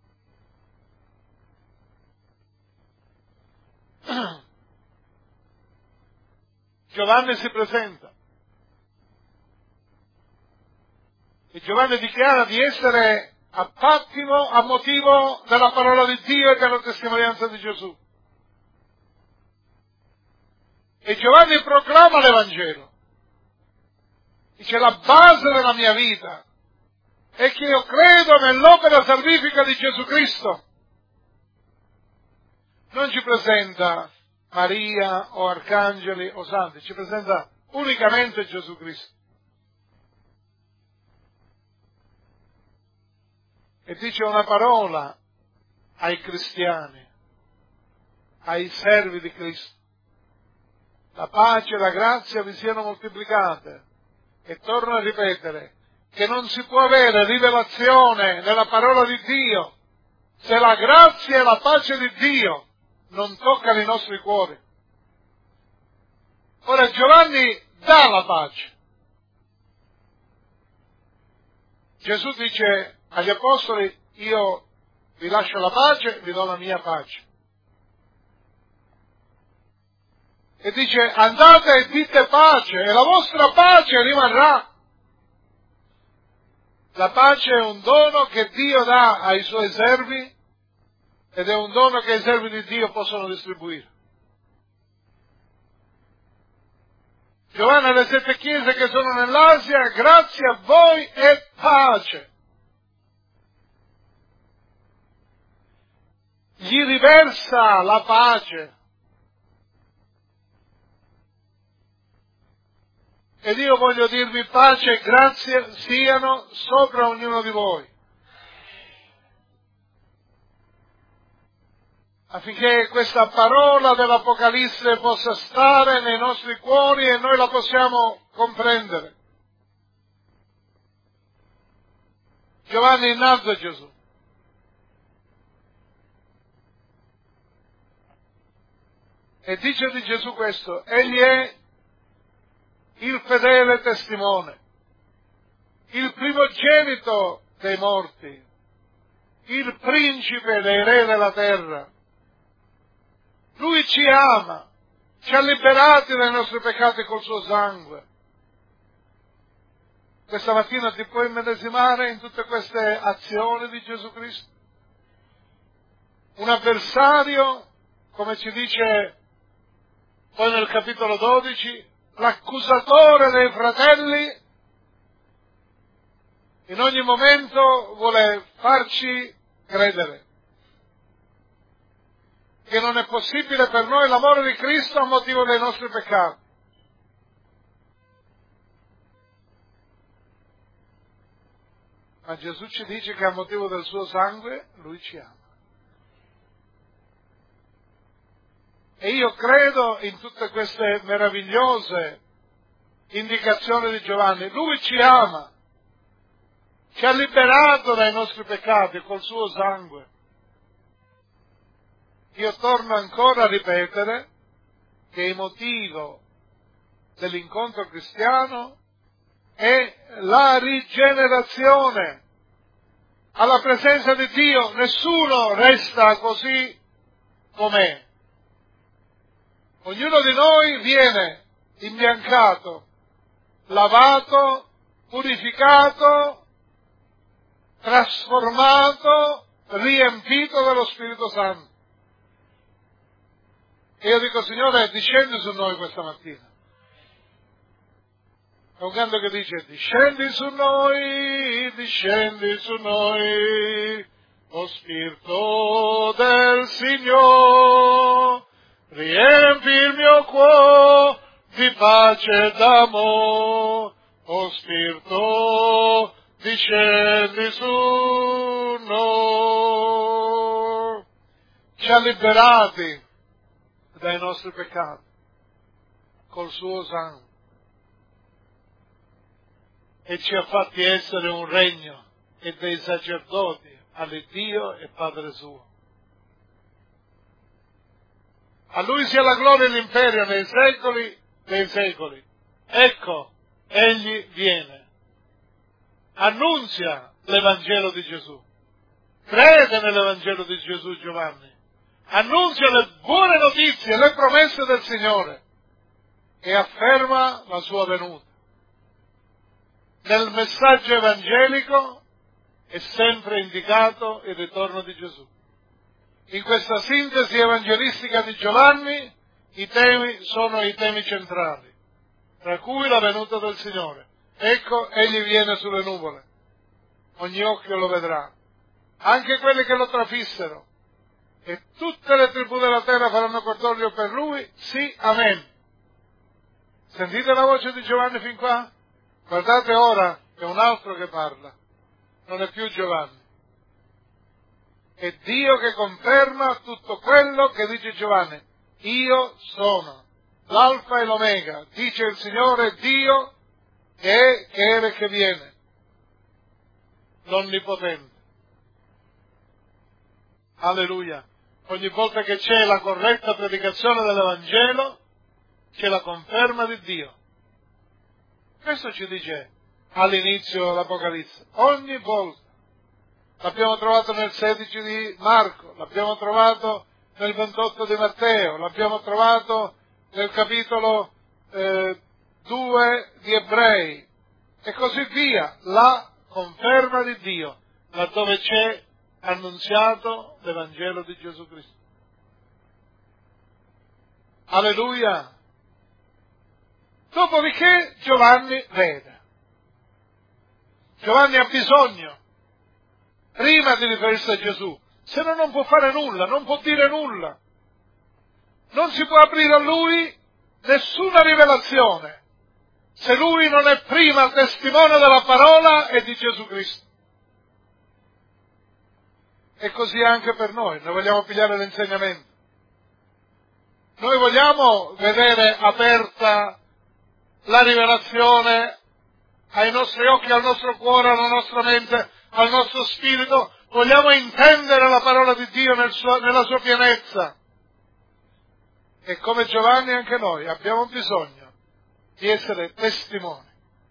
Giovanni si presenta e Giovanni dichiara di essere a pattino a motivo della parola di Dio e della testimonianza di Gesù. E Giovanni proclama l'Evangelo. Dice: la base della mia vita è che io credo nell'opera salvifica di Gesù Cristo. Non ci presenta Maria o arcangeli o santi, ci presenta unicamente Gesù Cristo. E dice una parola ai cristiani, ai servi di Cristo: la pace e la grazia vi siano moltiplicate. E torno a ripetere che non si può avere rivelazione nella parola di Dio se la grazia e la pace di Dio non toccano i nostri cuori. Ora Giovanni dà la pace. Gesù dice agli apostoli: io vi lascio la pace, vi do la mia pace. E dice: andate e dite pace, e la vostra pace rimarrà. La pace è un dono che Dio dà ai suoi servi ed è un dono che i servi di Dio possono distribuire. Giovanni alle sette chiese che sono nell'Asia, grazie a voi e pace. Gli riversa la pace. Ed io voglio dirvi pace e grazie siano sopra ognuno di voi, affinché questa parola dell'Apocalisse possa stare nei nostri cuori e noi la possiamo comprendere. Giovanni innalza Gesù. E dice di Gesù questo: egli è il fedele testimone, il primogenito dei morti, il principe dei re della terra. Lui ci ama, ci ha liberati dai nostri peccati col suo sangue. Questa mattina ti puoi immedesimare in tutte queste azioni di Gesù Cristo? Un avversario, come ci dice poi nel capitolo dodici, l'accusatore dei fratelli, in ogni momento vuole farci credere che non è possibile per noi l'amore di Cristo a motivo dei nostri peccati. Ma Gesù ci dice che a motivo del suo sangue Lui ci ama. E io credo in tutte queste meravigliose indicazioni di Giovanni. Lui ci ama, ci ha liberato dai nostri peccati col suo sangue. Io torno ancora a ripetere che il motivo dell'incontro cristiano è la rigenerazione. Alla presenza di Dio nessuno resta così com'è. Ognuno di noi viene imbiancato, lavato, purificato, trasformato, riempito dallo Spirito Santo. E io dico: Signore, discendi su noi questa mattina. È un canto che dice: discendi su noi, discendi su noi, o Spirito del Signore, riempi il mio cuore di pace e d'amore, o Spirito, discendi su noi. Ci ha liberati dai nostri peccati col suo sangue e ci ha fatti essere un regno e dei sacerdoti all'Iddio e Padre suo. A Lui sia la gloria e l'imperio nei secoli dei secoli. Ecco, Egli viene. Annunzia l'Evangelo di Gesù. Crede nell'Evangelo di Gesù, Giovanni. Annunzia le buone notizie, le promesse del Signore e afferma la sua venuta. Nel messaggio evangelico è sempre indicato il ritorno di Gesù. In questa sintesi evangelistica di Giovanni i temi sono i temi centrali, tra cui la venuta del Signore. Ecco, Egli viene sulle nuvole, ogni occhio lo vedrà, anche quelli che lo trafissero, e tutte le tribù della terra faranno cordoglio per Lui, sì, amen. Sentite la voce di Giovanni fin qua? Guardate ora, è un altro che parla, non è più Giovanni. È Dio che conferma tutto quello che dice Giovanni. Io sono l'Alfa e l'Omega, dice il Signore Dio, che è, che era e che viene, l'Onnipotente. Alleluia. Ogni volta che c'è la corretta predicazione dell'Evangelo, c'è la conferma di Dio. Questo ci dice all'inizio l'Apocalisse. Ogni volta. L'abbiamo trovato nel sedici di Marco, l'abbiamo trovato nel ventotto di Matteo, l'abbiamo trovato nel capitolo eh, due di Ebrei, e così via. La conferma di Dio, laddove c'è annunziato l'Evangelo di Gesù Cristo. Alleluia! Dopodiché Giovanni vede. Giovanni ha bisogno, prima di riferirsi a Gesù, se no non può fare nulla, non può dire nulla. Non si può aprire a lui nessuna rivelazione, se lui non è prima testimone della parola e di Gesù Cristo. E così anche per noi, noi vogliamo pigliare l'insegnamento. Noi vogliamo vedere aperta la rivelazione ai nostri occhi, al nostro cuore, alla nostra mente, al nostro spirito. Vogliamo intendere la parola di Dio nel suo, nella sua pienezza. E come Giovanni anche noi abbiamo bisogno di essere testimoni.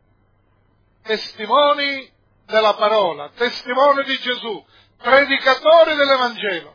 Testimoni della parola, testimoni di Gesù, predicatori dell'Evangelo.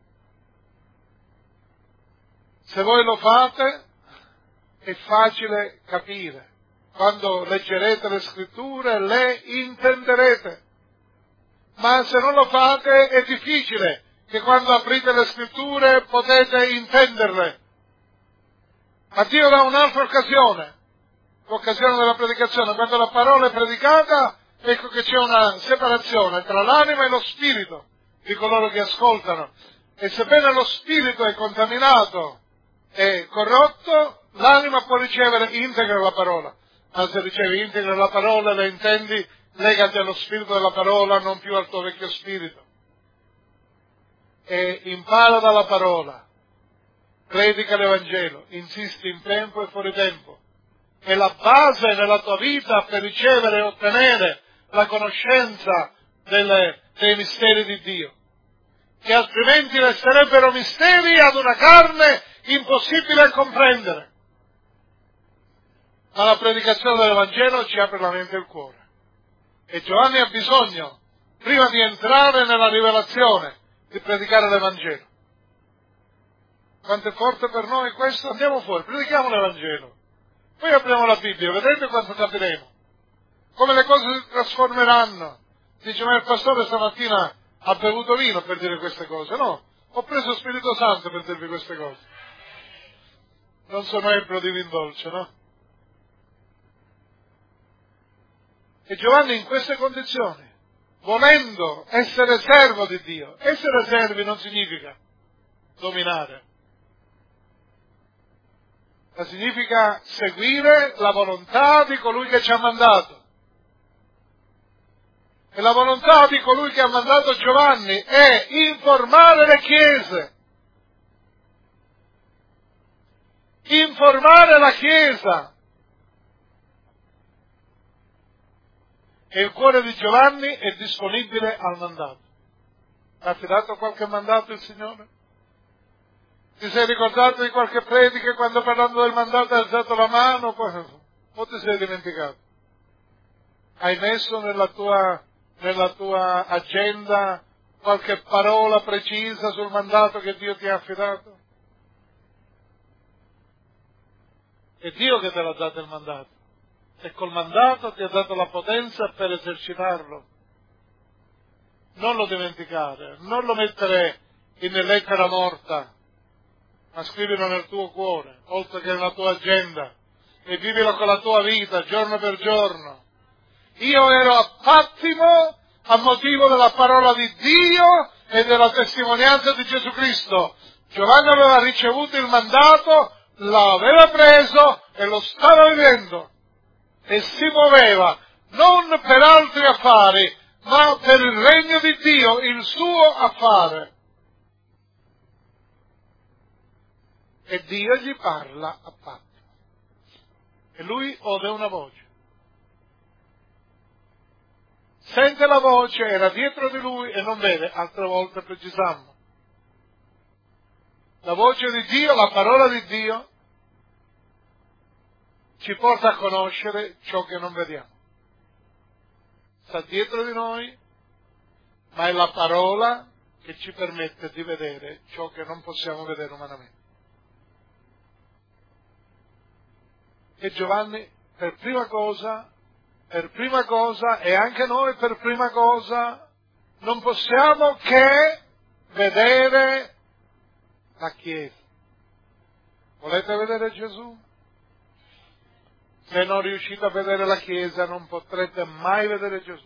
Se voi lo fate, è facile capire. Quando leggerete le scritture, le intenderete. Ma se non lo fate, è difficile che quando aprite le scritture potete intenderle. Ma Dio dà un'altra occasione, l'occasione della predicazione. Quando la parola è predicata, ecco che c'è una separazione tra l'anima e lo spirito di coloro che ascoltano. E sebbene lo spirito è contaminato e corrotto, l'anima può ricevere integra la parola. Ma se ricevi integra la parola, la intendi, legati allo spirito della parola, non più al tuo vecchio spirito. E impara dalla parola, predica l'Evangelo, insisti in tempo e fuori tempo. È la base nella tua vita per ricevere e ottenere la conoscenza delle, dei misteri di Dio, che altrimenti resterebbero misteri ad una carne impossibile a comprendere. Ma la predicazione dell'Evangelo ci apre la mente e il cuore. E Giovanni ha bisogno, prima di entrare nella rivelazione, di predicare l'Evangelo. Quanto è forte per noi questo? Andiamo fuori, predichiamo l'Evangelo. Poi apriamo la Bibbia, vedete quanto capiremo. Come le cose si trasformeranno. Dice, ma il pastore stamattina ha bevuto vino per dire queste cose. No, ho preso Spirito Santo per dirvi queste cose. Non sono ebro di vin dolce, no? E Giovanni in queste condizioni, volendo essere servo di Dio, essere servi non significa dominare, ma significa seguire la volontà di colui che ci ha mandato. E la volontà di colui che ha mandato Giovanni è informare le chiese, informare la Chiesa. E il cuore di Giovanni è disponibile al mandato. Ha dato qualche mandato il Signore? Ti sei ricordato di qualche predica quando parlando del mandato hai alzato la mano? O ti sei dimenticato? Hai messo nella tua, nella tua agenda qualche parola precisa sul mandato che Dio ti ha affidato? È Dio che te l'ha dato il mandato. E col mandato ti ha dato la potenza per esercitarlo. Non lo dimenticare, non lo mettere in lettera morta, ma scrivilo nel tuo cuore, oltre che nella tua agenda, e vivilo con la tua vita, giorno per giorno. Io ero a Pattimo a motivo della parola di Dio e della testimonianza di Gesù Cristo. Giovanni aveva ricevuto il mandato, l'aveva preso e lo stava vivendo. E si muoveva non per altri affari, ma per il regno di Dio, il suo affare. E Dio gli parla a Pattimo. E lui ode una voce. Sente la voce, era dietro di lui e non vede, altre volte precisiamo. La voce di Dio, la parola di Dio, ci porta a conoscere ciò che non vediamo. Sta dietro di noi, ma è la parola che ci permette di vedere ciò che non possiamo vedere umanamente. E Giovanni, per prima cosa, per prima cosa, e anche noi per prima cosa, non possiamo che vedere la Chiesa. Volete vedere Gesù? Se non riuscite a vedere la Chiesa non potrete mai vedere Gesù.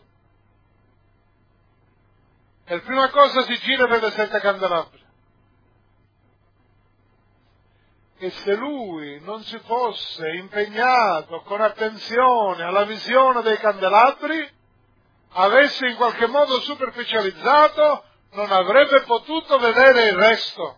Per prima cosa si gira e vede sette candelabri. E se lui non si fosse impegnato con attenzione alla visione dei candelabri, avesse in qualche modo superficializzato, non avrebbe potuto vedere il resto.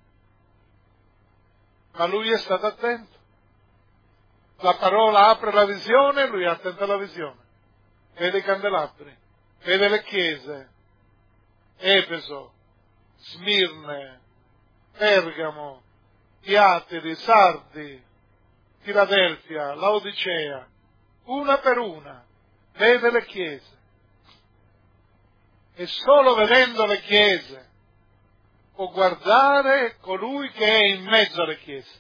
Ma lui è stato attento. La parola apre la visione, lui è attento alla visione. Vede i candelabri, vede le chiese, Efeso, Smirne, Pergamo, Tiatiri, Sardi, Filadelfia, Laodicea, una per una, vede le chiese. E solo vedendo le chiese può guardare colui che è in mezzo alle chiese.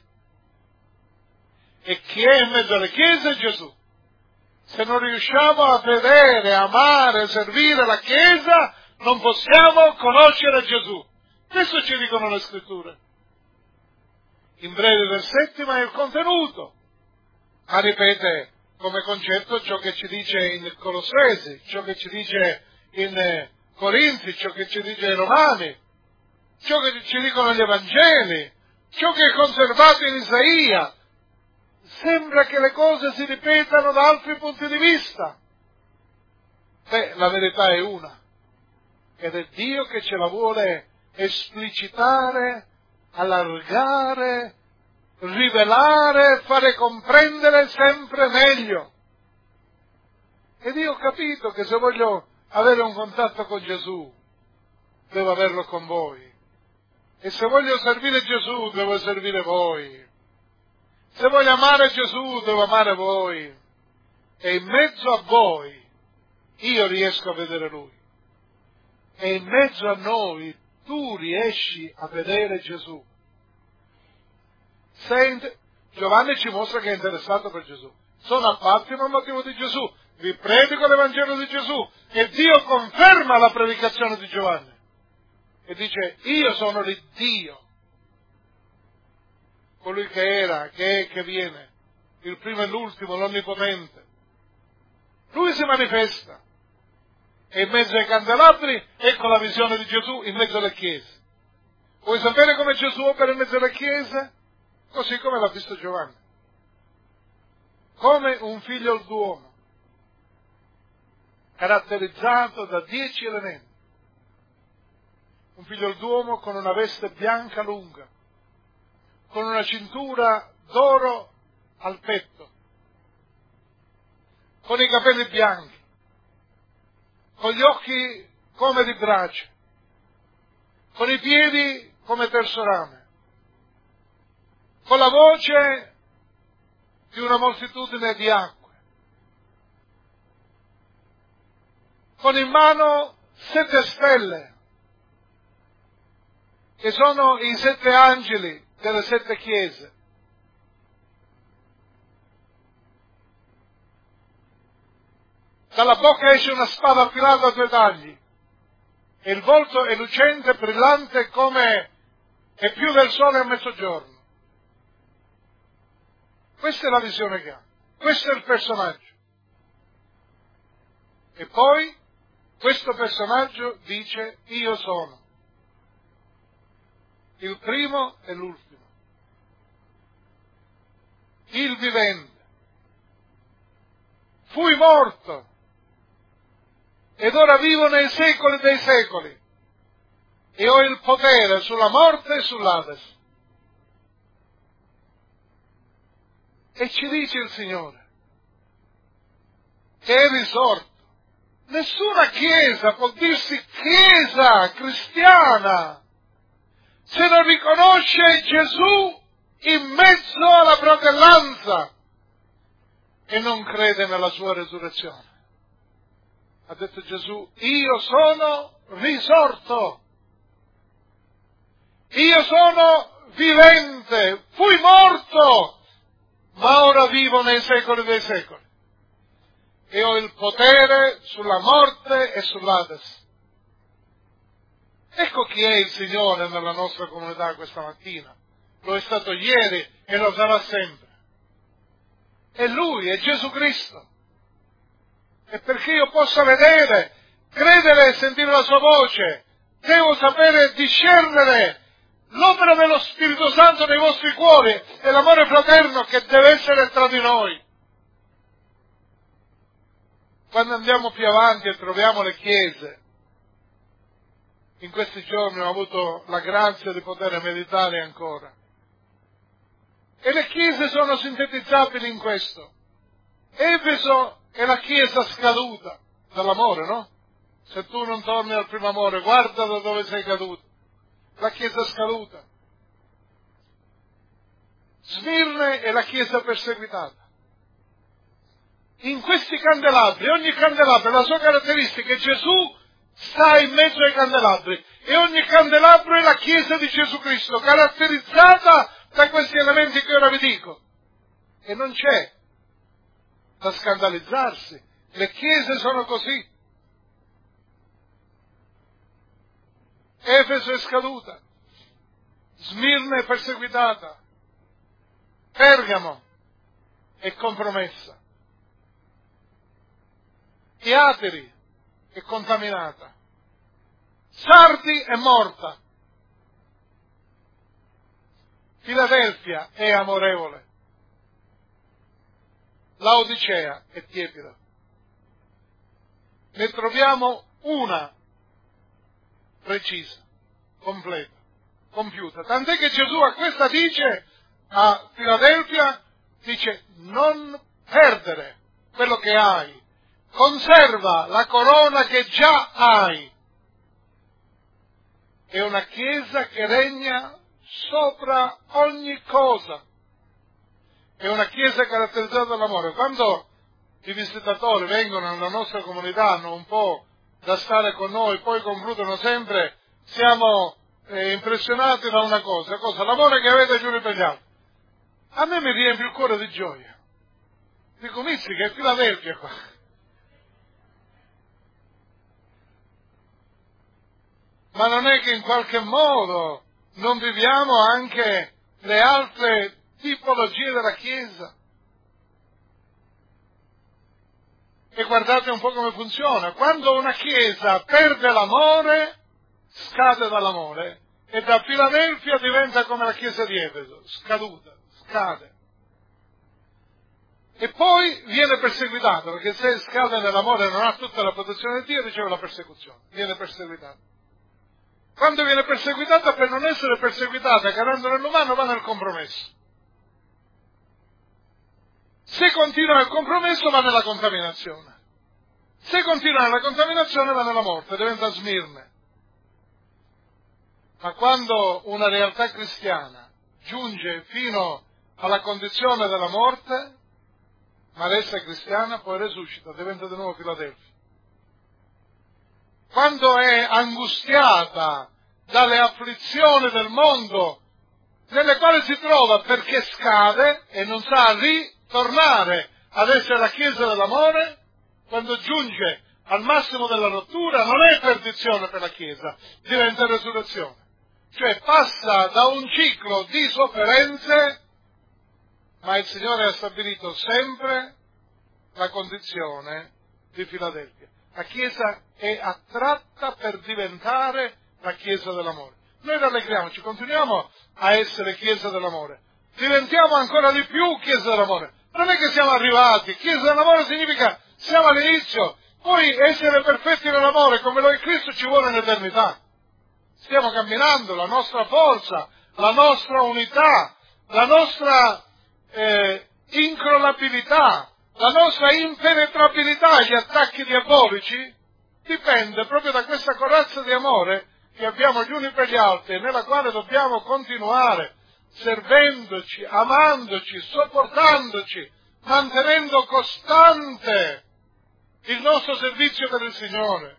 E chi è in mezzo alle chiese è Gesù. Se non riusciamo a vedere, amare, servire la Chiesa, non possiamo conoscere Gesù. Questo ci dicono le Scritture. In brevi versetti, ma è il contenuto. Ma ripete come concetto ciò che ci dice in Colossesi, ciò che ci dice in Corinzi, ciò che ci dice in Romani, ciò che ci dicono gli Evangeli, ciò che è conservato in Isaia. Sembra che le cose si ripetano da altri punti di vista. Beh, la verità è una, ed è Dio che ce la vuole esplicitare, allargare, rivelare, fare comprendere sempre meglio. Ed io ho capito che se voglio avere un contatto con Gesù, devo averlo con voi. E se voglio servire Gesù, devo servire voi. Se voglio amare Gesù, devo amare voi. E in mezzo a voi io riesco a vedere Lui. E in mezzo a noi tu riesci a vedere Gesù. Saint Giovanni ci mostra che è interessato per Gesù. Sono affatti per motivo di Gesù. Vi predico l'Evangelo di Gesù. E Dio conferma la predicazione di Giovanni. E dice, io sono l'Iddio. Colui che era, che è, che viene, il primo e l'ultimo, l'onnipotente. Lui si manifesta. E in mezzo ai candelabri, ecco la visione di Gesù in mezzo alle chiese. Vuoi sapere come Gesù opera in mezzo alle chiese? Così come l'ha visto Giovanni. Come un figlio d'uomo, caratterizzato da dieci elementi. Un figlio d'uomo con una veste bianca lunga, con una cintura d'oro al petto, con i capelli bianchi, con gli occhi come di brace, con i piedi come terzo rame, con la voce di una moltitudine di acque, con in mano sette stelle, che sono i sette angeli delle sette chiese. Dalla bocca esce una spada affilata a due tagli, e il volto è lucente e brillante come è più del sole a mezzogiorno. Questa è la visione che ha, questo è il personaggio. E poi questo personaggio dice, io sono il primo e l'ultimo, il vivente. Fui morto ed ora vivo nei secoli dei secoli e ho il potere sulla morte e sull'Ades. E ci dice il Signore che è risorto. Nessuna chiesa può dirsi chiesa cristiana se non riconosce Gesù in mezzo alla fratellanza e non crede nella sua resurrezione. Ha detto Gesù, io sono risorto, io sono vivente, fui morto, ma ora vivo nei secoli dei secoli. e ho il potere sulla morte e sull'Ades. Ecco chi è il Signore nella nostra comunità questa mattina. Lo è stato ieri e lo sarà sempre. È Lui, è Gesù Cristo. E perché io possa vedere, credere e sentire la sua voce, devo sapere discernere l'opera dello Spirito Santo nei vostri cuori e l'amore fraterno che deve essere tra di noi. Quando andiamo più avanti e troviamo le chiese, in questi giorni ho avuto la grazia di poter meditare ancora, e le chiese sono sintetizzabili in questo. Efeso è la chiesa scaduta dall'amore, no? Se tu non torni al primo amore, guarda da dove sei caduto. La chiesa scaduta. Smirne è la chiesa perseguitata. In questi candelabri, ogni candelabro ha la sua caratteristica, Gesù sta in mezzo ai candelabri, e ogni candelabro è la chiesa di Gesù Cristo, caratterizzata da questi elementi che ora vi dico. E non c'è da scandalizzarsi, le chiese sono così. Efeso è scaduta, Smirne è perseguitata, Pergamo è compromessa, Tiatiri è contaminata, Sardi è morta, Filadelfia è amorevole, Laodicea è tiepida. Ne troviamo una precisa, completa, compiuta. Tant'è che Gesù a questa dice, a Filadelfia, dice: non perdere quello che hai, conserva la corona che già hai. È una chiesa che regna sopra ogni cosa. È una chiesa caratterizzata dall'amore. Quando i visitatori vengono nella nostra comunità, hanno un po' da stare con noi, poi concludono sempre: siamo eh, impressionati da una cosa, cosa? L'amore che avete gli uni per gli altri. A me mi riempie il cuore di gioia. Dico: Mizzi, che è Filadelfia qua. Ma non è che in qualche modo non viviamo anche le altre tipologie della Chiesa? E guardate un po' come funziona. Quando una Chiesa perde l'amore, scade dall'amore, e da Filadelfia diventa come la Chiesa di Efeso, scaduta, scade. E poi viene perseguitata, perché se scade nell'amore e non ha tutta la protezione di Dio, riceve la persecuzione, viene perseguitata. Quando viene perseguitata, per non essere perseguitata cadendo nell'umano, va nel compromesso. Se continua nel compromesso, va nella contaminazione. Se continua nella contaminazione, va nella morte, diventa Smirne. Ma quando una realtà cristiana giunge fino alla condizione della morte, ma resta cristiana, poi resuscita, diventa di nuovo Filadelfia. Quando è angustiata dalle afflizioni del mondo nelle quali si trova perché scade e non sa ritornare ad essere la Chiesa dell'amore, quando giunge al massimo della rottura, non è perdizione per la Chiesa, diventa resurrezione. Cioè passa da un ciclo di sofferenze, ma il Signore ha stabilito sempre la condizione di Filadelfia. La Chiesa è attratta per diventare la Chiesa dell'amore. Noi rallegriamoci, continuiamo a essere Chiesa dell'amore, diventiamo ancora di più Chiesa dell'amore. Non è che siamo arrivati, Chiesa dell'amore significa siamo all'inizio, poi essere perfetti nell'amore come lo è Cristo ci vuole un'eternità. Stiamo camminando, la nostra forza, la nostra unità, la nostra eh, incrollabilità, la nostra impenetrabilità agli attacchi diabolici dipende proprio da questa corazza di amore che abbiamo gli uni per gli altri, nella quale dobbiamo continuare, servendoci, amandoci, sopportandoci, mantenendo costante il nostro servizio per il Signore.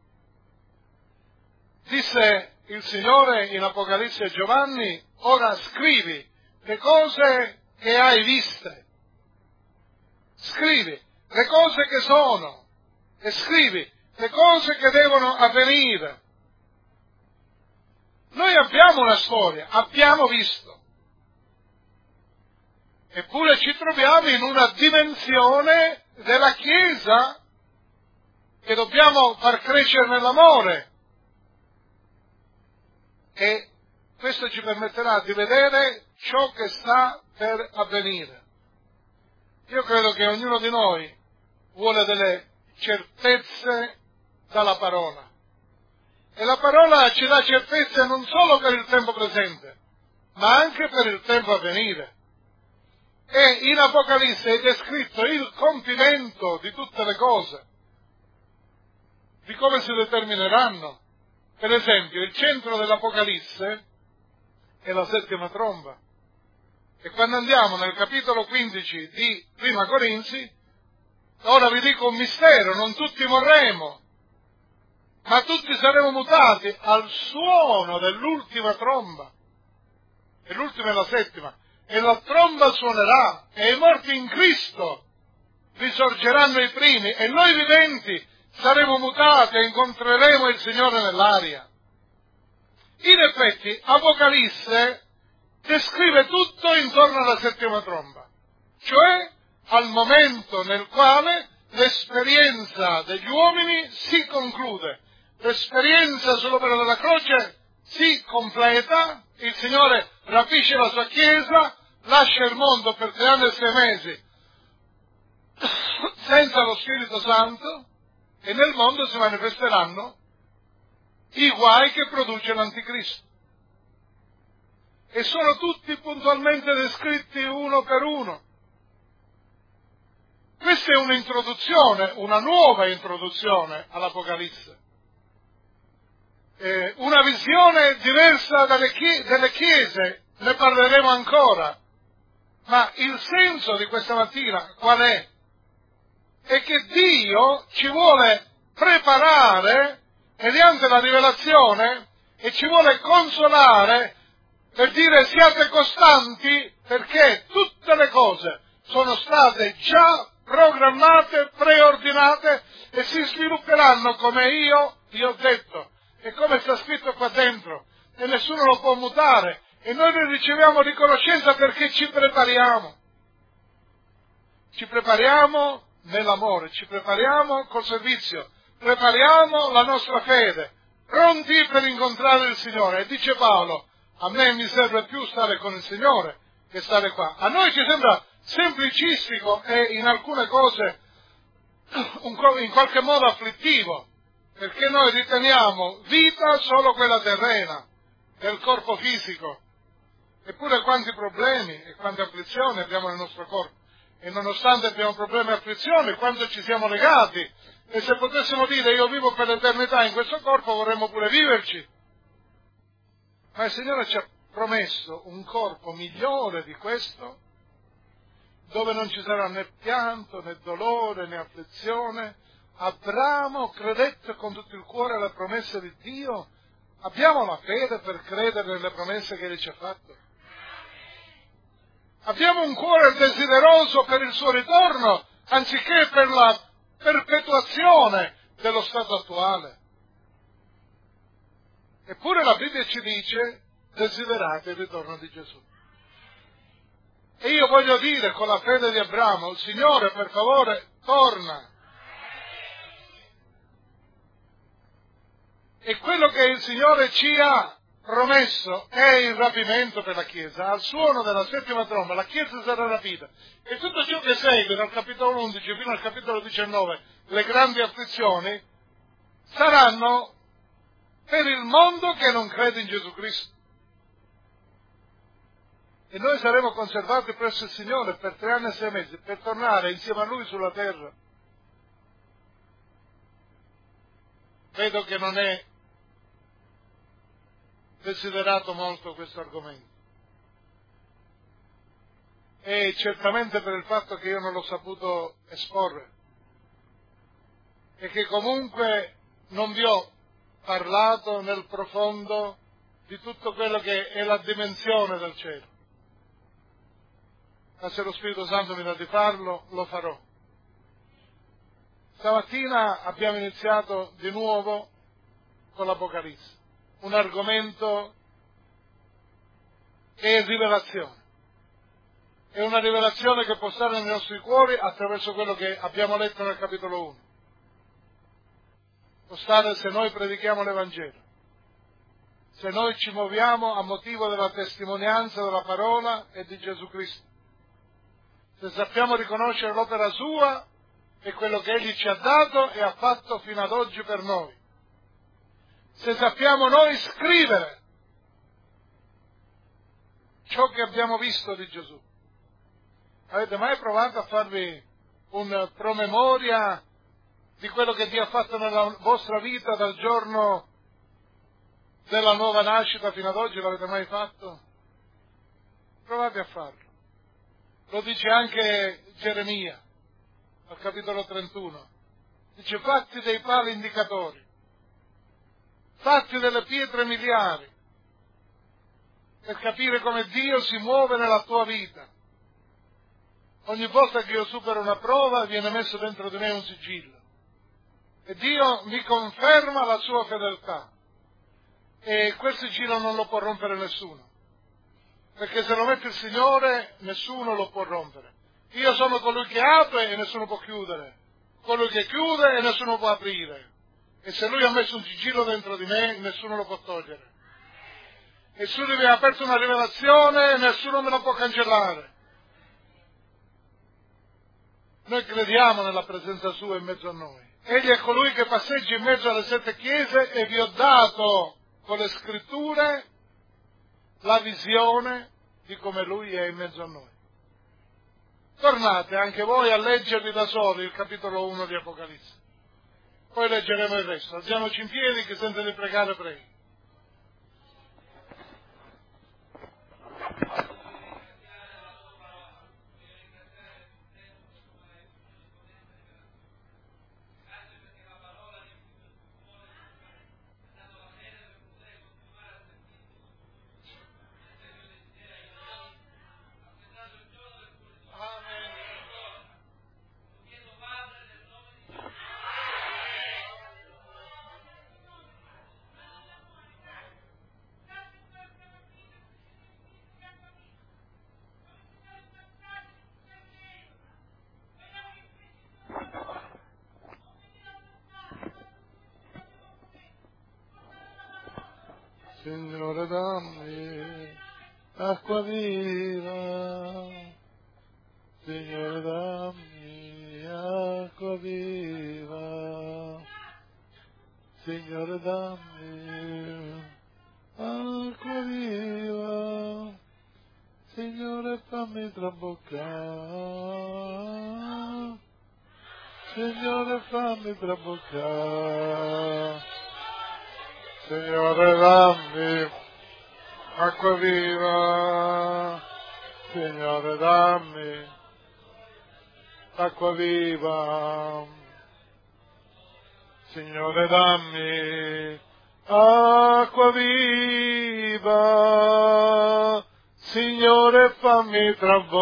Disse il Signore in Apocalisse a Giovanni: ora scrivi le cose che hai viste. Scrivi. le cose che sono, e scrivi le cose che devono avvenire. Noi abbiamo una storia, abbiamo visto, eppure ci troviamo in una dimensione della Chiesa che dobbiamo far crescere nell'amore, e questo ci permetterà di vedere ciò che sta per avvenire. Io credo che ognuno di noi vuole delle certezze dalla parola, e la parola ci dà certezze non solo per il tempo presente, ma anche per il tempo a venire. E in Apocalisse è descritto il compimento di tutte le cose, di come si determineranno. Per esempio, il centro dell'Apocalisse è la settima tromba. E quando andiamo nel capitolo quindici di Prima Corinzi, ora vi dico un mistero, non tutti morremo, ma tutti saremo mutati al suono dell'ultima tromba. E l'ultima è la settima. E la tromba suonerà, e i morti in Cristo risorgeranno i primi, e noi viventi saremo mutati e incontreremo il Signore nell'aria. In effetti, Apocalisse descrive tutto intorno alla settima tromba, cioè al momento nel quale l'esperienza degli uomini si conclude, l'esperienza sull'opera della croce si completa, il Signore rapisce la sua Chiesa, lascia il mondo per tre anni e sei mesi senza lo Spirito Santo, e nel mondo si manifesteranno i guai che produce l'Anticristo. E sono tutti puntualmente descritti uno per uno. Questa è un'introduzione, una nuova introduzione all'Apocalisse. Eh, una visione diversa dalle chie- delle chiese, ne parleremo ancora. Ma il senso di questa mattina qual è? È che Dio ci vuole preparare mediante la rivelazione e ci vuole consolare per dire siate costanti, perché tutte le cose sono state già programmate, preordinate e si svilupperanno come io vi ho detto e come sta scritto qua dentro, e nessuno lo può mutare, e noi ne riceviamo riconoscenza perché ci prepariamo. Ci prepariamo nell'amore, ci prepariamo col servizio, prepariamo la nostra fede, pronti per incontrare il Signore. E dice Paolo, a me mi serve più stare con il Signore che stare qua. A noi ci sembra semplicistico e in alcune cose in qualche modo afflittivo, perché noi riteniamo vita solo quella terrena, del corpo fisico. Eppure quanti problemi e quante afflizioni abbiamo nel nostro corpo. E nonostante abbiamo problemi e afflizioni, quanto ci siamo legati. E se potessimo dire io vivo per l'eternità in questo corpo, vorremmo pure viverci. Ma il Signore ci ha promesso un corpo migliore di questo, dove non ci sarà né pianto, né dolore, né afflizione. Abramo credette con tutto il cuore alle promesse di Dio. Abbiamo la fede per credere nelle promesse che Egli ci ha fatto. Abbiamo un cuore desideroso per il suo ritorno, anziché per la perpetuazione dello stato attuale. Eppure la Bibbia ci dice, desiderate il ritorno di Gesù. E io voglio dire con la fede di Abramo, Signore, per favore, torna. E quello che il Signore ci ha promesso è il rapimento per la Chiesa. Al suono della settima tromba la Chiesa sarà rapita. E tutto ciò che segue dal capitolo undici fino al capitolo diciannove, le grandi afflizioni, saranno per il mondo che non crede in Gesù Cristo. E noi saremo conservati presso il Signore per tre anni e sei mesi, per tornare insieme a Lui sulla terra. Vedo che non è desiderato molto questo argomento. E certamente per il fatto che io non l'ho saputo esporre. E che comunque non vi ho parlato nel profondo di tutto quello che è la dimensione del cielo. Ma se lo Spirito Santo mi dà di farlo, lo farò. Stamattina abbiamo iniziato di nuovo con l'Apocalisse, un argomento che è rivelazione. È una rivelazione che può stare nei nostri cuori attraverso quello che abbiamo letto nel capitolo uno. Può stare se noi predichiamo l'Evangelo, se noi ci muoviamo a motivo della testimonianza della parola e di Gesù Cristo, se sappiamo riconoscere l'opera sua e quello che Egli ci ha dato e ha fatto fino ad oggi per noi, se sappiamo noi scrivere ciò che abbiamo visto di Gesù. Avete mai provato a farvi un promemoria di quello che Dio ha fatto nella vostra vita dal giorno della nuova nascita fino ad oggi? L'avete mai fatto? Provate a farlo. Lo dice anche Geremia, al capitolo trentuno. Dice: fatti dei pali indicatori, fatti delle pietre miliari, per capire come Dio si muove nella tua vita. Ogni volta che io supero una prova viene messo dentro di me un sigillo e Dio mi conferma la sua fedeltà, e quel sigillo non lo può rompere nessuno, perché se lo mette il Signore nessuno lo può rompere. Io sono colui che apre e nessuno può chiudere, colui che chiude e nessuno può aprire, e se Lui ha messo un sigillo dentro di me nessuno lo può togliere, e se Lui mi ha aperto una rivelazione nessuno me la può cancellare. Noi crediamo nella presenza sua in mezzo a noi. Egli è colui che passeggia in mezzo alle sette chiese, e vi ho dato con le scritture la visione di come Lui è in mezzo a noi. Tornate anche voi a leggervi da soli il capitolo uno di Apocalisse. Poi leggeremo il resto. Alziamoci in piedi, chi sente di pregare preghi. Signore, dammi acqua viva, Signore, dammi acqua viva, Signore, dammi acqua viva, Signore, fammi traboccare, Signore, fammi traboccare. Signore, dammi acqua viva, Signore, dammi acqua viva, Signore, dammi acqua viva, Signore, fammi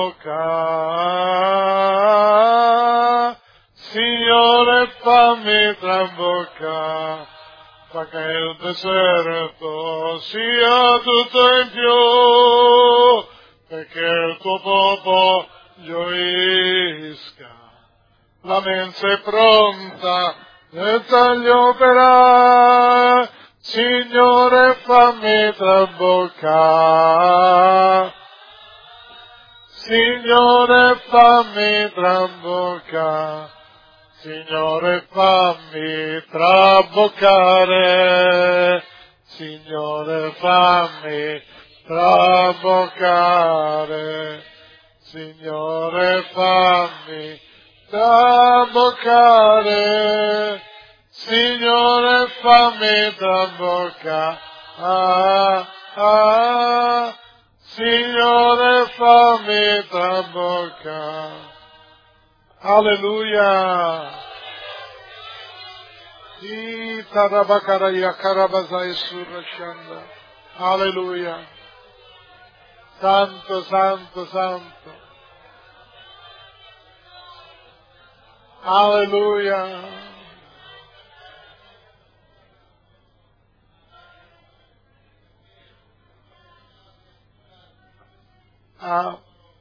traboccare, Signore, fammi traboccare. Fa che il deserto sia tutto in più, perché il tuo popolo gioisca. La mensa è pronta, e tagli operai, Signore, fammi traboccare, Signore, fammi traboccare. Signore, fammi traboccare, Signore, fammi traboccare, Signore, fammi traboccare, Signore, fammi traboccare, ah, ah, Signore, fammi traboccare. Alleluia. Alleluia. Santo, santo, santo. Alleluia. Ah.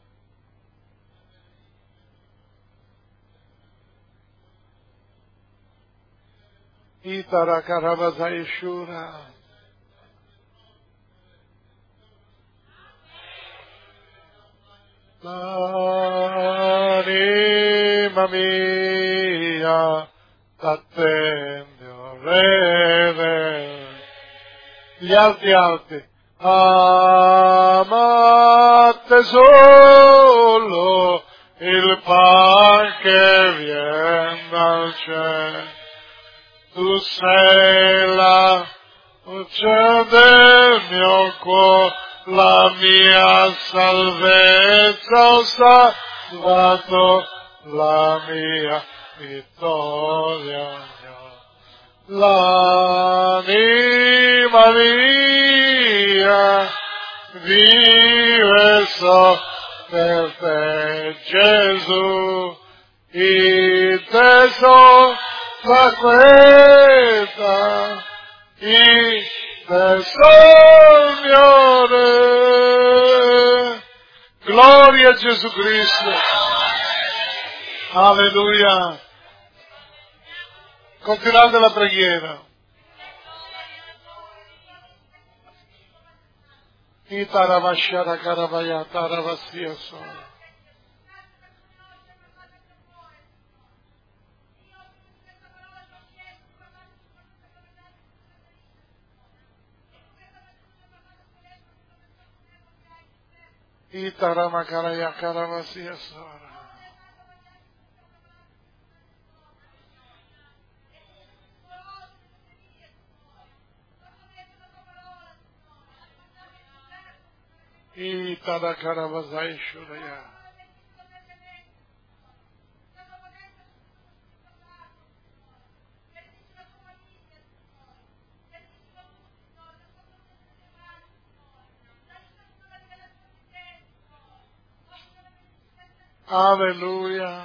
Itara Karavazai Shura. L'anima mia t'attende, o Re. Gli alti alti. Amate solo il pan che viene dal cielo. Tu sei la luce del mio cuore, la mia salvezza, ho salvato la mia vittoria. L'anima mia vive solo per te, Gesù, il tesoro la questa, il tesoro mio Re. Gloria a Gesù Cristo. Alleluia. Continuate la preghiera. Itaravashara Karavaya Taravasya Sora. Itaramakaraya Karavasya Sora. Itarakaravasai Shuraya. Alleluia.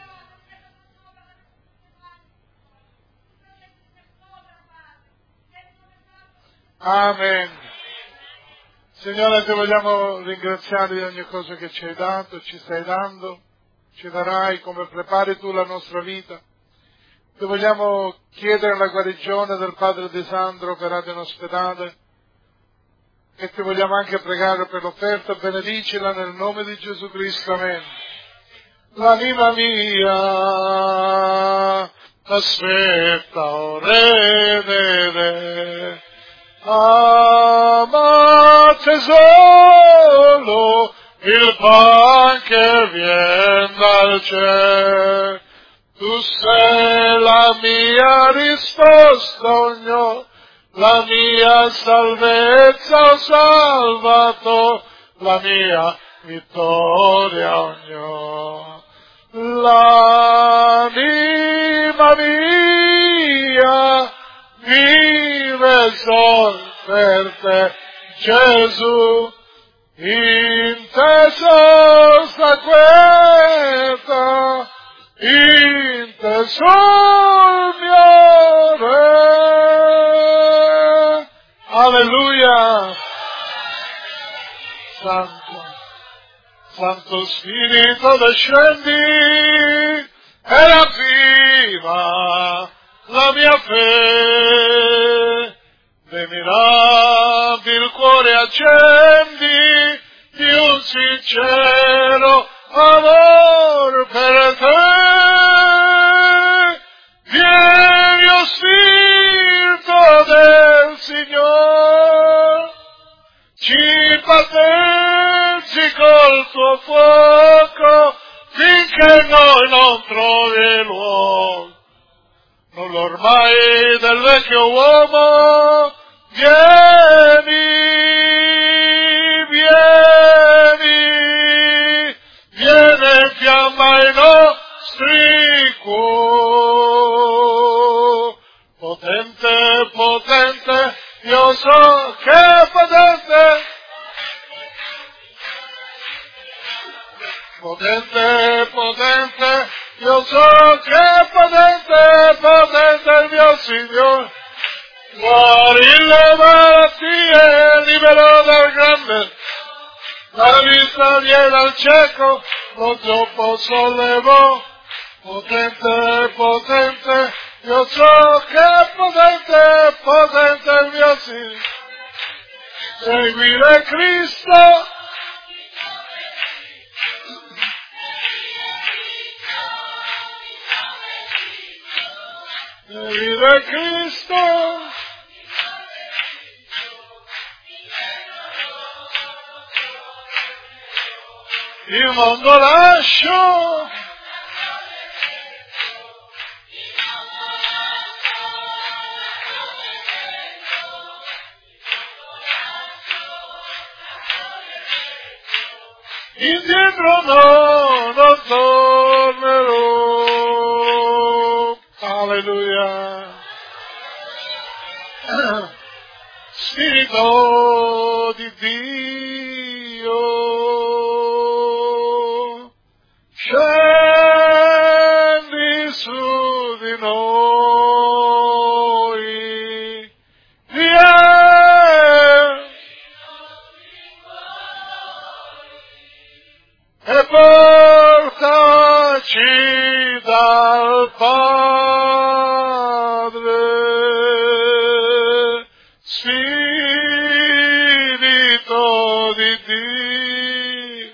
Amen. Signore, ti vogliamo ringraziare di ogni cosa che ci hai dato, ci stai dando, ci darai come prepari tu la nostra vita. Ti vogliamo chiedere la guarigione del padre De Sandro operato in ospedale e ti vogliamo anche pregare per l'offerta, benedicila nel nome di Gesù Cristo. Amen. L'anima mia aspetta, o Re, re, re. Amate solo il pan che viene dal cielo. Tu sei la mia risposta, ognuno, la mia salvezza, ho salvato la mia vittoria, ognuno. L'anima mia vive sol per te, Gesù, in te sol sta quieta, in te sol mio Re. Alleluia. Santo, Santo Spirito descendi e ravviva la mia fede, de mirabile cuore accendi di un sincero amor per te. Vieni, o Spirito del Signore, ci battezzi col tuo fuoco finché noi non trovi luogo. Non l'ormai del vecchio uomo, vieni, vieni, viene in fiamma i nostri cuori. Potente, potente, io so che è potente. Potente, potente, Io so che è potente, potente il mio Signore. Guarì le malattie, liberò dal grande. La vista viene al cieco, lo zoppo sollevò. Potente, potente, io so che è potente, potente il mio Signore. Seguire Cristo. Seguire Cristo. Il mondo lascio. Indietro no, non tornerò. Alleluia. Spirito di Dio, scendi su di noi. Vieni e portaci dal Padre, Spirito di Dio,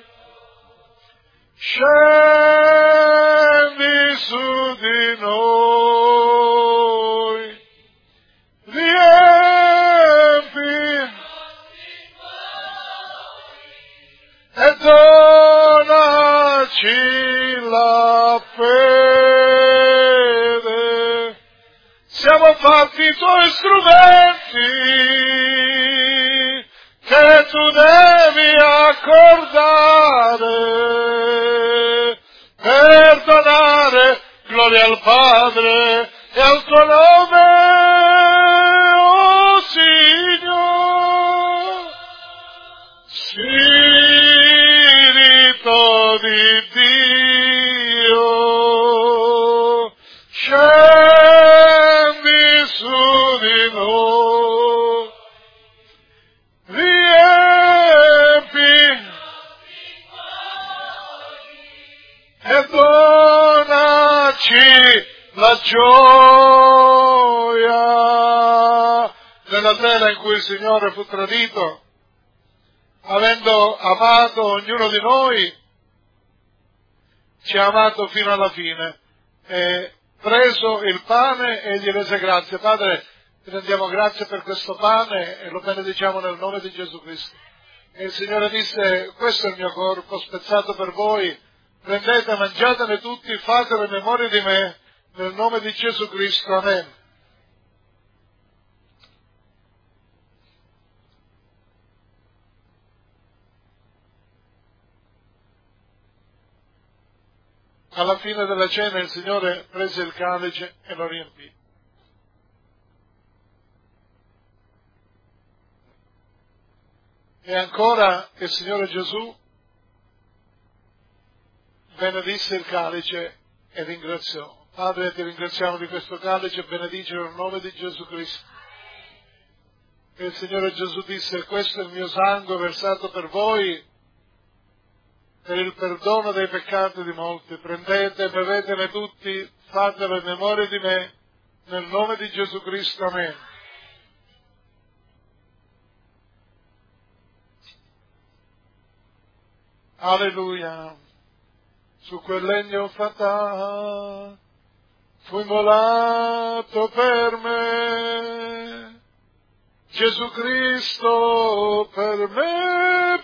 scendi su di noi, riempi e donaci la fede. Siamo fatti tuoi strumenti che tu devi accordare per donare gloria al Padre e al tuo nome, oh Signore. Spirito di Dio, scendi su di noi, riempi e donaci la gioia. Nella sera in cui il Signore fu tradito, avendo amato ognuno di noi, ci ha amato fino alla fine. E preso il pane e gli rese grazie. Padre, ti rendiamo grazie per questo pane e lo benediciamo nel nome di Gesù Cristo. E il Signore disse: questo è il mio corpo spezzato per voi, prendete, mangiatene tutti, fatelo in memoria di me, nel nome di Gesù Cristo. Amen. Alla fine della cena il Signore prese il calice e lo riempì. E ancora il Signore Gesù benedisse il calice e ringraziò. Padre, ti ringraziamo di questo calice e benedicelo nel nome di Gesù Cristo. E il Signore Gesù disse: questo è il mio sangue versato per voi, per il perdono dei peccati di molti. Prendete e bevetene tutti, fatelo in memoria di me, nel nome di Gesù Cristo. Amen. Alleluia. Su quel legno fatale fu immolato per me Gesù Cristo, per me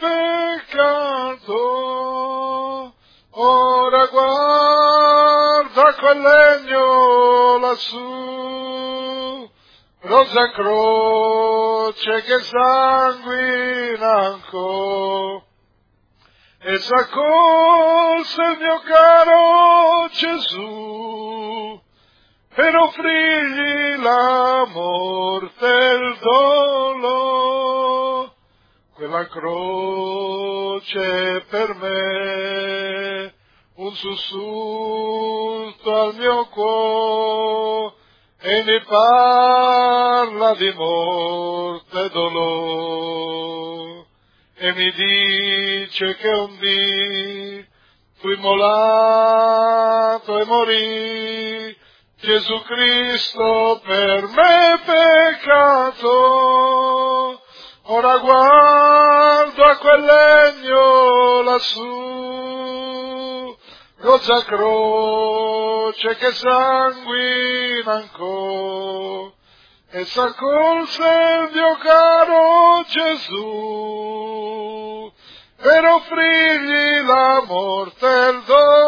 peccato. Ora guarda quel legno lassù, rosa croce che sanguina ancora. E s'accolse il mio caro Gesù per offrirgli la morte e il dolore. Quella croce per me un un sussulto al mio cuore e mi parla di morte e dolore e mi dice che un dì tu immolato e morì Gesù Cristo per me peccato. Ora guardo a quel legno lassù, rozza croce che sanguina ancora, e s'accolse il mio caro Gesù, per offrirgli la morte e il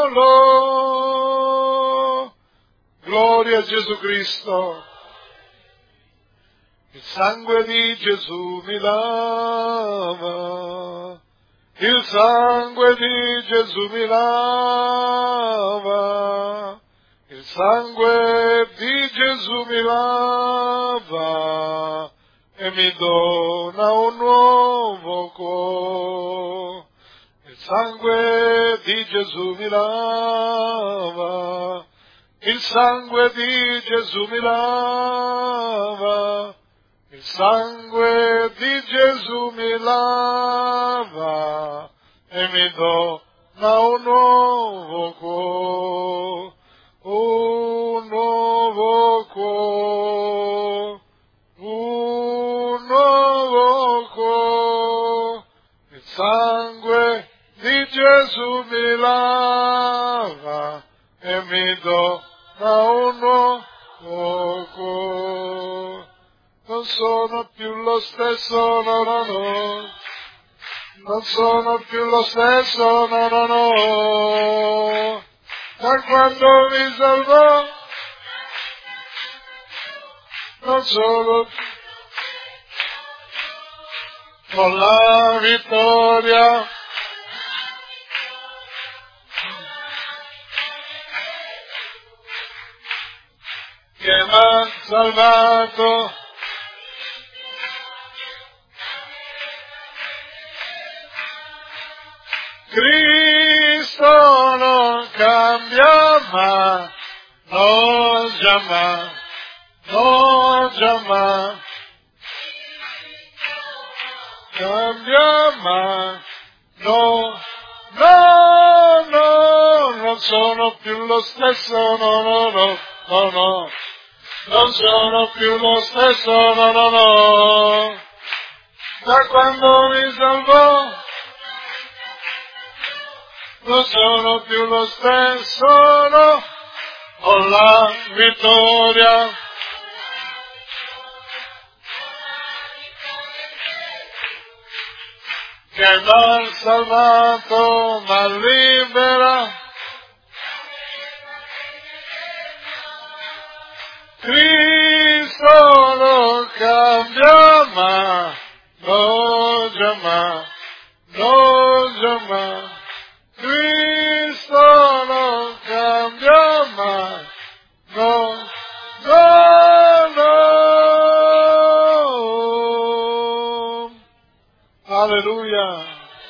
dolore. Gloria a Gesù Cristo. Il sangue di Gesù mi lava, il sangue di Gesù mi lava, il sangue di Gesù mi lava e mi dona un nuovo cuore. Il sangue di Gesù mi lava, il sangue di Gesù mi lava, il sangue di Gesù mi lava e mi dona un nuovo cuore, un nuovo cuore, un nuovo cuore. Il sangue di Gesù mi lava e mi dona un nuovo cuore. Non sono più lo stesso, no, no, no. Non sono più lo stesso, no, no, no. Da quando mi salvò, non sono più con la vittoria. Che m'ha salvato. Cristo non cambia mai, non jamais, non jamais, cambia mai, no, no, no, non sono più lo stesso, no, no, no, no, no, non sono più lo stesso, no, no, no, da quando mi salvò. Non sono più lo stesso, no, ho la vittoria. Che m'ha salvato, m'ha libera. Cristo non cambia mai, non jamais, non jamais. Cristo non cambia mai, no, no, no. Alleluia.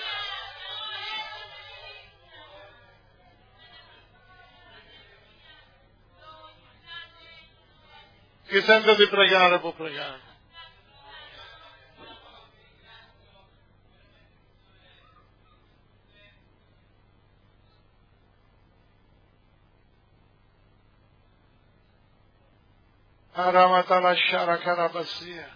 Chi sente di pregare può pregare. Aramatala Shara Karabasia.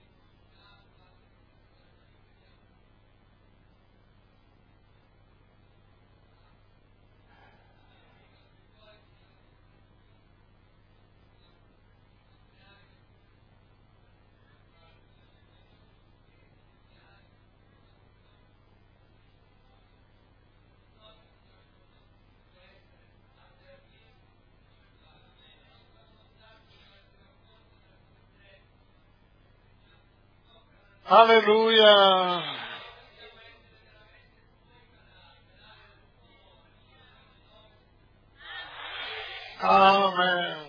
Alleluia. Amen.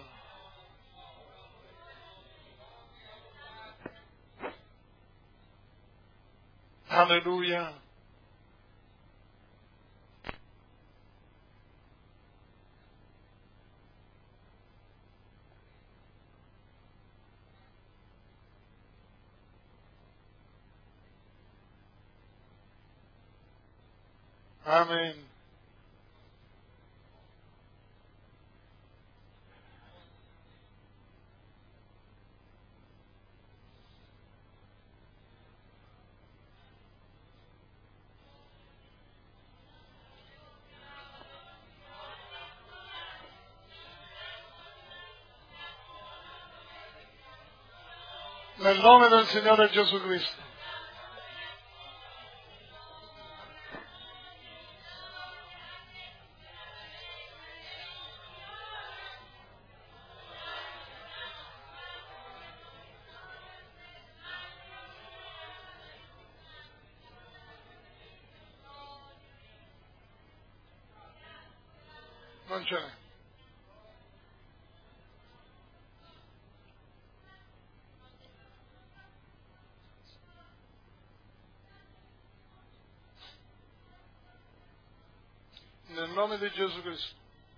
Alleluia. Amen. Nel nome del Signore Gesù Cristo. Non ce n'è. Nel nome di Gesù Cristo.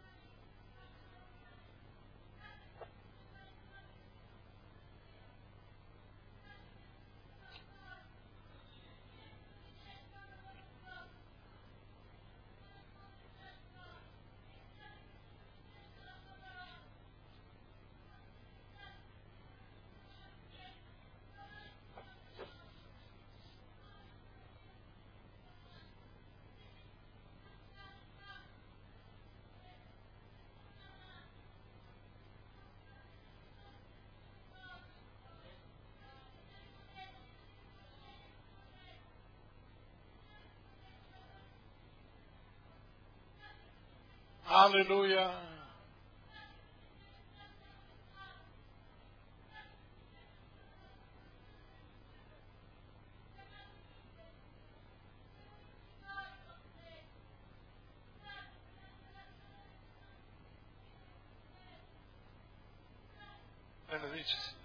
Alleluia. Benedici, Signore.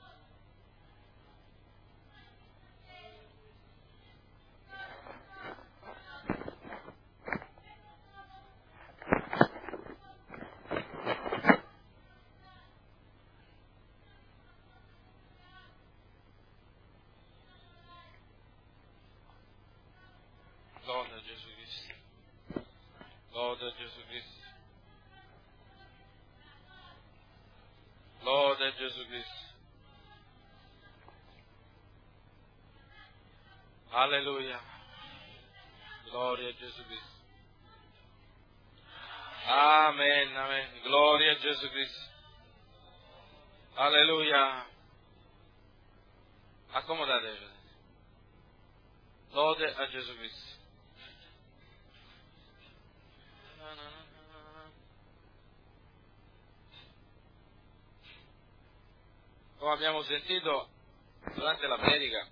Lode a Gesù Cristo. Lode a Gesù Cristo. Lode a Gesù Cristo. Alleluia. Gloria a Gesù Cristo. Amen, amen. Gloria a Gesù Cristo. Alleluia. Accomodatevi. Lode a Gesù Cristo. Come abbiamo sentito durante la predica,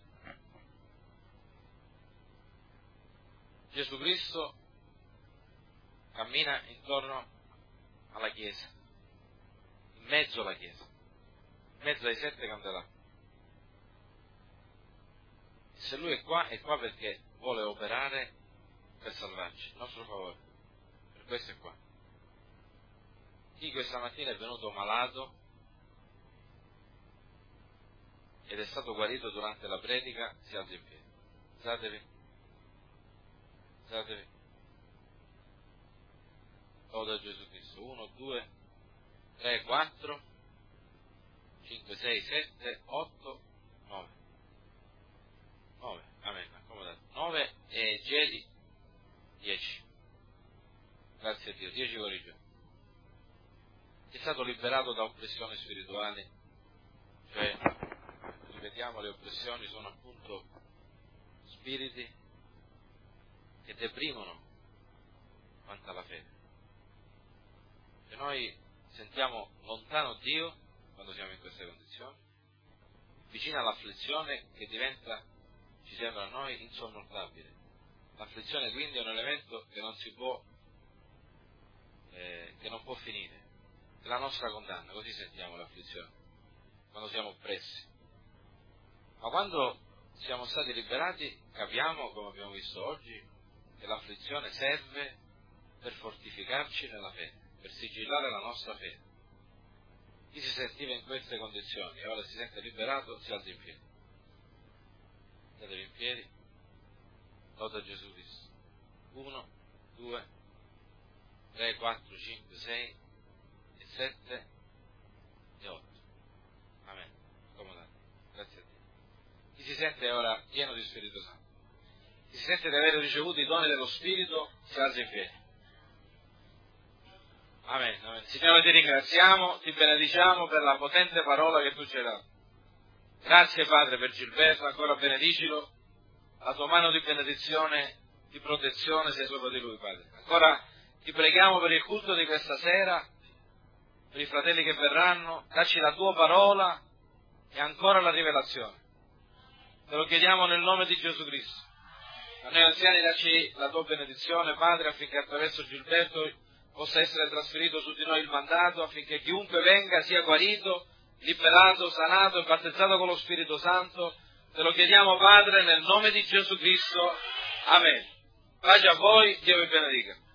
Gesù Cristo cammina intorno alla Chiesa, in mezzo alla Chiesa, in mezzo ai sette candelabri. Se Lui è qua, è qua perché vuole operare per salvarci, in nostro favore. Per questo è qua. Chi questa mattina è venuto malato ed è stato guarito durante la predica, si alza in piedi. Alzatevi. Alzatevi. Lode a Gesù Cristo. Uno, due, tre, quattro, cinque, sei, sette, otto, nove. Nove. Amen. Accomodate. Nove e geli, dieci. Grazie a Dio. Dieci guarigioni. È stato liberato da oppressioni spirituali, cioè, ripetiamo, le oppressioni sono appunto spiriti che deprimono quanto alla fede. E noi sentiamo lontano Dio quando siamo in queste condizioni, vicino all'afflizione che diventa, ci sembra a noi, insormontabile. L'afflizione quindi è un elemento che non si può, eh, che non può finire. È la nostra condanna, così sentiamo l'afflizione, quando siamo oppressi. Ma quando siamo stati liberati, capiamo, come abbiamo visto oggi, che l'afflizione serve per fortificarci nella fede, per sigillare la nostra fede. Chi si sentiva in queste condizioni e ora si sente liberato, si alza in piedi. Alzatevi in piedi, lode a Gesù Cristo. Uno, due, tre, quattro, cinque, sei, e sette e otto. Amen. Accomodate. Grazie a Dio. Chi si sente ora pieno di Spirito Santo? Chi si sente di aver ricevuto i doni dello Spirito, si alza in piedi. Amen, amen. Signore, ti ringraziamo, ti benediciamo per la potente parola che tu ci hai dato. Grazie Padre per Gilberto, ancora benedicilo, la tua mano di benedizione, di protezione sia sopra di lui, Padre. Ancora ti preghiamo per il culto di questa sera, per i fratelli che verranno, dacci la tua parola e ancora la rivelazione. Te lo chiediamo nel nome di Gesù Cristo. A noi anziani dacci la tua benedizione, Padre, affinché attraverso Gilberto possa essere trasferito su di noi il mandato, affinché chiunque venga sia guarito, liberato, sanato e battezzato con lo Spirito Santo. Te lo chiediamo, Padre, nel nome di Gesù Cristo. Amen. Pace a voi, Dio vi benedica.